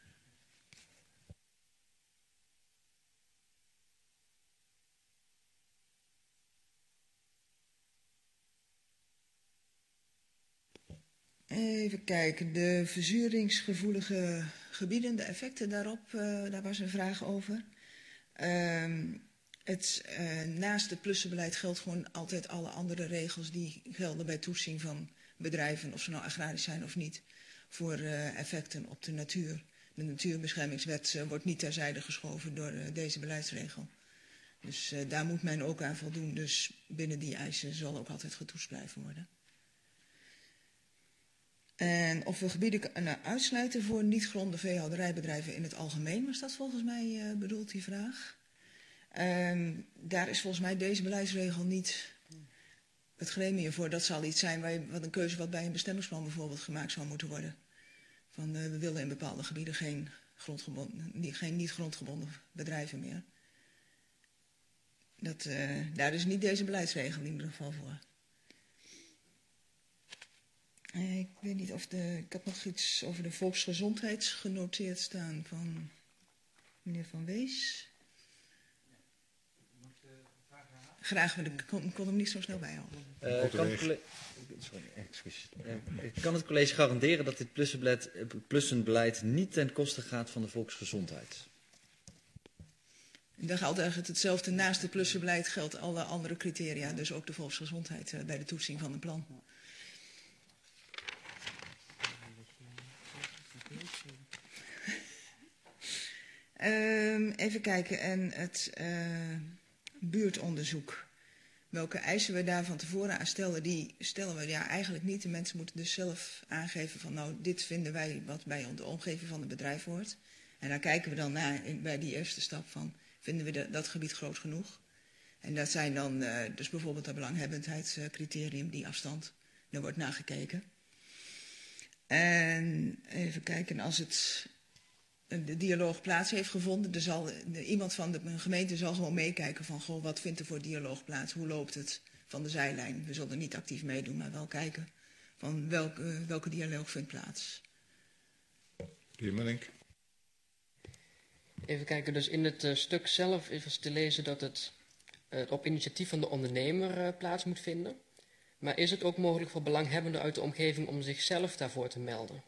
Even kijken, de verzuringsgevoelige gebieden, de effecten daarop, daar was een vraag over. Naast het plussenbeleid geldt gewoon altijd alle andere regels die gelden bij toetsing van bedrijven, of ze nou agrarisch zijn of niet, voor effecten op de natuur. De Natuurbeschermingswet wordt niet terzijde geschoven door deze beleidsregel. Dus daar moet men ook aan voldoen, dus binnen die eisen zal ook altijd getoetst blijven worden. En of we gebieden kunnen uitsluiten voor niet-gronden veehouderijbedrijven in het algemeen, was dat volgens mij bedoeld, die vraag. Daar is volgens mij deze beleidsregel niet het gremium voor. Dat zal iets zijn wat een keuze wat bij een bestemmingsplan bijvoorbeeld gemaakt zou moeten worden. Van we willen in bepaalde gebieden geen niet-grondgebonden bedrijven meer. Daar is niet deze beleidsregel in ieder geval voor. Ik weet niet of ik had nog iets over de volksgezondheid genoteerd staan van meneer Van Wees. Graag, maar ik kon hem niet zo snel bijhouden. Kan het college garanderen dat dit plussenbeleid niet ten koste gaat van de volksgezondheid? Daar geldt eigenlijk hetzelfde. Naast het plussenbeleid geldt alle andere criteria, dus ook de volksgezondheid bij de toetsing van een plan. Even kijken, en het buurtonderzoek. Welke eisen we daar van tevoren aan stellen, die stellen we eigenlijk niet. De mensen moeten dus zelf aangeven van nou, dit vinden wij wat bij de omgeving van het bedrijf hoort. En daar kijken we dan naar bij die eerste stap van, vinden we dat gebied groot genoeg? En dat zijn dan dus bijvoorbeeld het belanghebbendheidscriterium, die afstand. Daar wordt nagekeken. En even kijken, als de dialoog plaats heeft gevonden, iemand van de gemeente zal gewoon meekijken van, goh, wat vindt er voor dialoog plaats? Hoe loopt het van de zijlijn? We zullen niet actief meedoen, maar wel kijken van welke dialoog vindt plaats. De heer Mullink. Even kijken, dus in het stuk zelf is te lezen dat het op initiatief van de ondernemer plaats moet vinden. Maar is het ook mogelijk voor belanghebbenden uit de omgeving om zichzelf daarvoor te melden?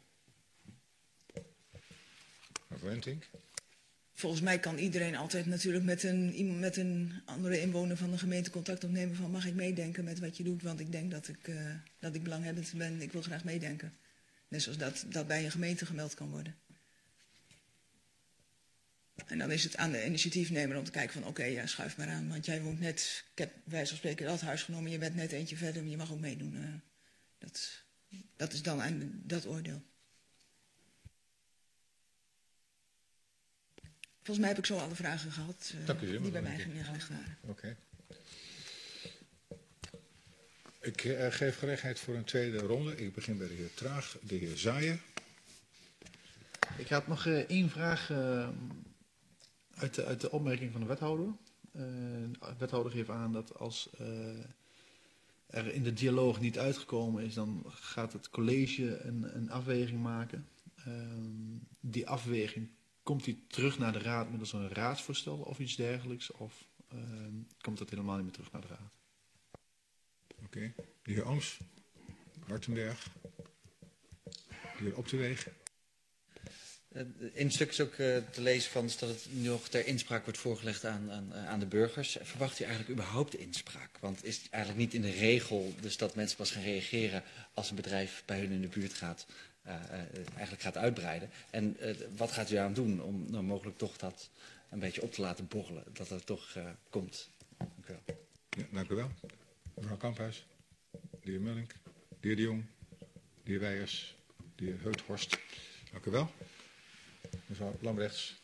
Volgens mij kan iedereen altijd natuurlijk met een andere inwoner van de gemeente contact opnemen van mag ik meedenken met wat je doet, want ik denk dat ik belanghebbend ben, ik wil graag meedenken. Net zoals dat bij een gemeente gemeld kan worden. En dan is het aan de initiatiefnemer om te kijken van oké, ja, schuif maar aan, want jij woont net, ik heb wijze van spreken dat huis genomen, je bent net eentje verder, maar je mag ook meedoen. Dat is dan aan dat oordeel. Volgens mij heb ik zo alle vragen gehad die bij mij neergelegd waren. Oké. Ik geef gelegenheid voor een tweede ronde. Ik begin bij de heer Traag, de heer Zaaier. Ik had nog één vraag uit de opmerking van de wethouder. De wethouder geeft aan dat als er in de dialoog niet uitgekomen is, dan gaat het college een afweging maken. Die afweging, komt die terug naar de raad middels een raadsvoorstel of iets dergelijks? Of komt dat helemaal niet meer terug naar de raad? Oké. De heer Ooms, Hartenberg, de heer Opteweg. In het stuk is ook te lezen van dat het nu nog ter inspraak wordt voorgelegd aan de burgers. Verwacht u eigenlijk überhaupt inspraak? Want is het eigenlijk niet in de regel dus dat mensen pas gaan reageren als een bedrijf bij hun in de buurt gaat eigenlijk gaat uitbreiden. En wat gaat u aan doen om nou mogelijk toch dat een beetje op te laten borrelen, dat er toch komt? Dank u wel. Ja, dank u wel. Mevrouw Kamphuis, de heer Mullink, de heer De Jong, de heer Weijers, de heer Heuthorst. Dank u wel. Mevrouw Lambrechts.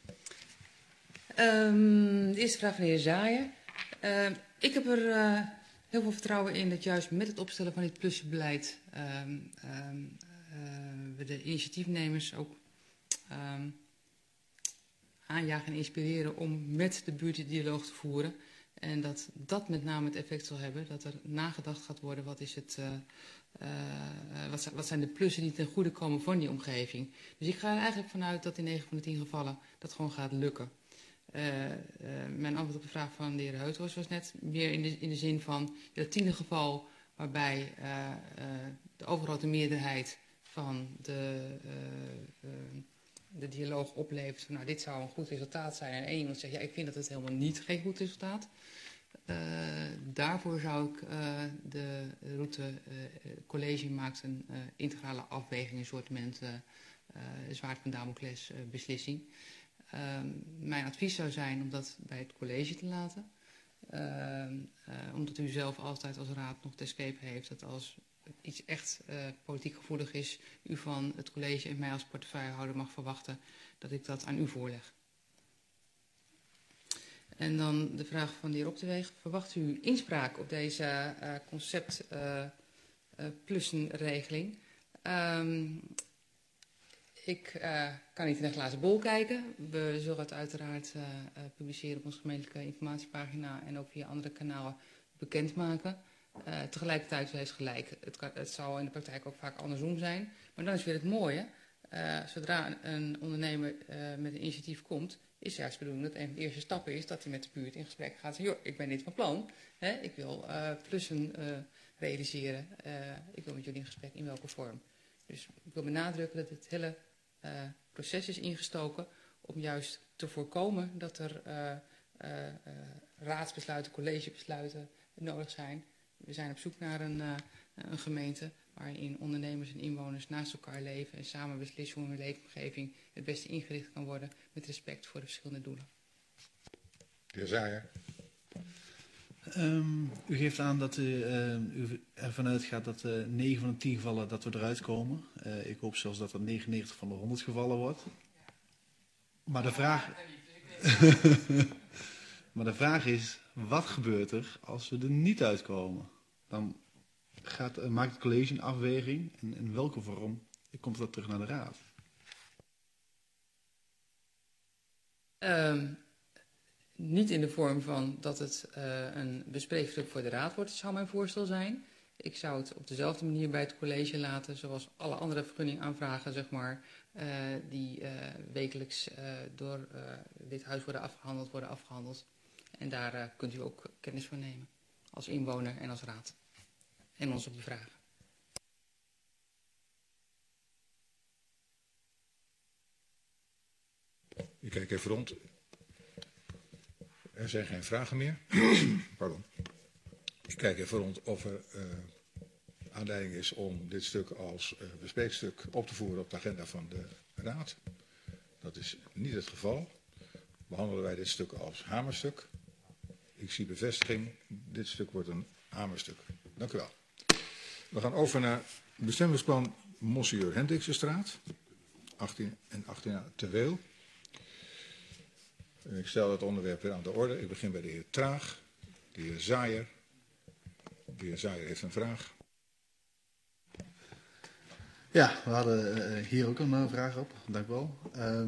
De eerste vraag van de heer Zaaien. Ik heb er heel veel vertrouwen in dat juist met het opstellen van dit plussenbeleid we de initiatiefnemers ook aanjagen en inspireren om met de buurt die dialoog te voeren. En dat dat met name het effect zal hebben dat er nagedacht gaat worden wat zijn de plussen die ten goede komen van die omgeving. Dus ik ga er eigenlijk vanuit dat in 9 van de 10 gevallen dat gewoon gaat lukken. Mijn antwoord op de vraag van de heer Heuthorst was net meer in de zin van het 10e geval waarbij de overgrote meerderheid van de dialoog oplevert van nou dit zou een goed resultaat zijn en één iemand zegt ja ik vind dat het helemaal niet geen goed resultaat. Daarvoor zou ik de route college maakt een integrale afweging, een soortement zwaard van Damocles beslissing. Mijn advies zou zijn om dat bij het college te laten. Omdat u zelf altijd als raad nog ter scape heeft dat als iets echt politiek gevoelig is, u van het college en mij als portefeuillehouder mag verwachten dat ik dat aan u voorleg. En dan de vraag van de heer Opteweeg. Verwacht u inspraak op deze concept-plussenregeling? Ik kan niet in een glazen bol kijken. We zullen het uiteraard publiceren op onze gemeentelijke informatiepagina en ook via andere kanalen bekendmaken. Tegelijkertijd heeft gelijk. Het zal in de praktijk ook vaak andersom zijn. Maar dan is weer het mooie. Zodra een ondernemer met een initiatief komt, is juist de bedoeling dat een van de eerste stappen is dat hij met de buurt in gesprek gaat. Joh, ik ben dit van plan. Ik wil plussen realiseren. Ik wil met jullie in gesprek in welke vorm. Dus ik wil benadrukken dat het hele proces is ingestoken om juist te voorkomen dat er raadsbesluiten, collegebesluiten nodig zijn. We zijn op zoek naar een gemeente waarin ondernemers en inwoners naast elkaar leven en samen beslissen hoe hun leefomgeving het beste ingericht kan worden met respect voor de verschillende doelen. De heer Zaaien. U geeft aan dat u ervan uitgaat dat 9 van de 10 gevallen dat we eruit komen. Ik hoop zelfs dat het 99 van de 100 gevallen wordt. Maar de vraag is, wat gebeurt er als we er niet uitkomen? Dan maakt het college een afweging. En in welke vorm komt dat terug naar de raad? Niet in de vorm van dat het een bespreekstuk voor de raad wordt, zou mijn voorstel zijn. Ik zou het op dezelfde manier bij het college laten, zoals alle andere vergunningaanvragen, zeg maar, die wekelijks door dit huis worden afgehandeld. En daar kunt u ook kennis van nemen, als inwoner en als raad. En ons op bevragen. Ik kijk even rond. Er zijn geen vragen meer. Pardon. Ik kijk even rond of er aanleiding is om dit stuk als bespreekstuk op te voeren op de agenda van de raad. Dat is niet het geval. Behandelen wij dit stuk als hamerstuk. Ik zie bevestiging. Dit stuk wordt een hamerstuk. Dank u wel. We gaan over naar bestemmingsplan Monsieur Hendriksenstraat. 18 en 18 te Weel. Ik stel het onderwerp weer aan de orde. Ik begin bij de heer Traag, de heer Zaaien. De heer Zaaien heeft een vraag. Ja, we hadden hier ook een vraag op. Dank u wel.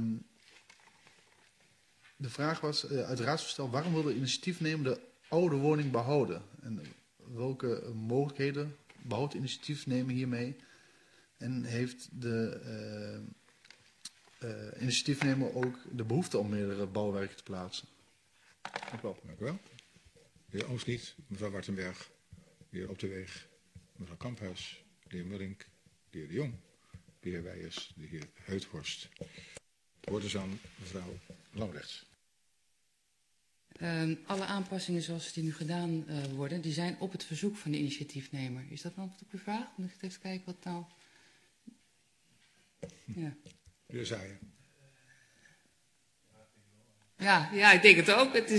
De vraag was uit raadsvoorstel, waarom wil de initiatiefnemer de oude woning behouden? En welke mogelijkheden behoudt de initiatiefnemer hiermee? En heeft de initiatiefnemer ook de behoefte om meerdere bouwwerken te plaatsen? Dank u wel. Dank u wel. De heer Oostlied, mevrouw Wartenberg, de heer Opteweeg, mevrouw Kamphuis, de heer Mullink, de heer De Jong, de heer Weijers, de heer Heuthorst. Het woord is aan mevrouw Lambrechts. Alle aanpassingen zoals die nu gedaan worden, die zijn op het verzoek van de initiatiefnemer. Is dat een antwoord op uw vraag? Moet ik even kijken wat nou... Ja. De Zaaien. Ja, ik denk het ook. Het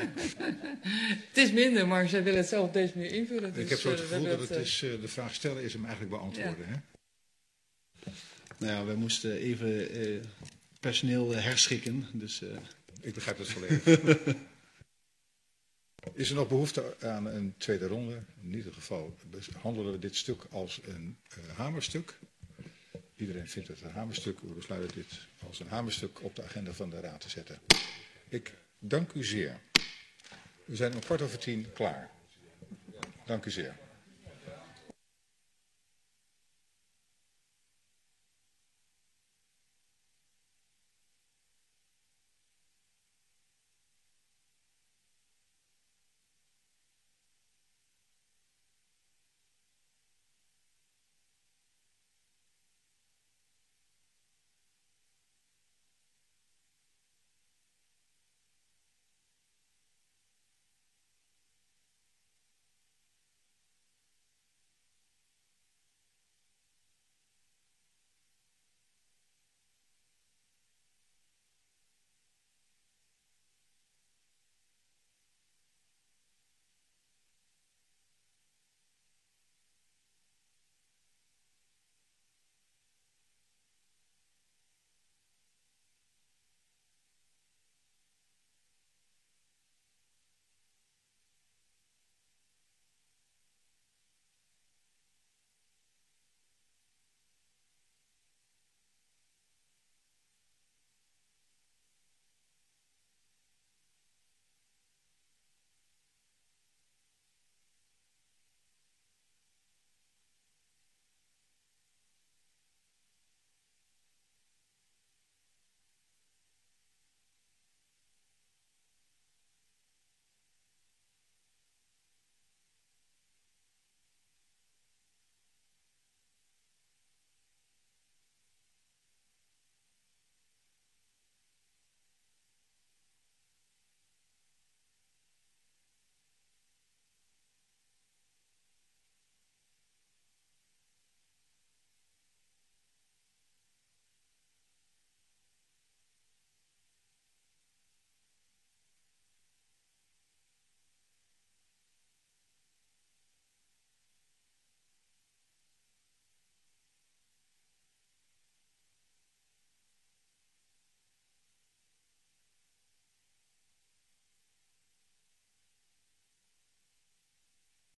is minder, maar zij willen het zelf op deze manier invullen. Ik heb zo het gevoel dat het is, de vraag stellen is hem eigenlijk beantwoorden. Ja. Hè? Nou ja, wij moesten even personeel herschikken. Dus, Ik begrijp het volledig. Is er nog behoefte aan een tweede ronde? In ieder geval handelen we dit stuk als een hamerstuk. Iedereen vindt het een hamerstuk. We besluiten dit als een hamerstuk op de agenda van de Raad te zetten. Ik dank u zeer. We zijn om 9:15 klaar. Dank u zeer.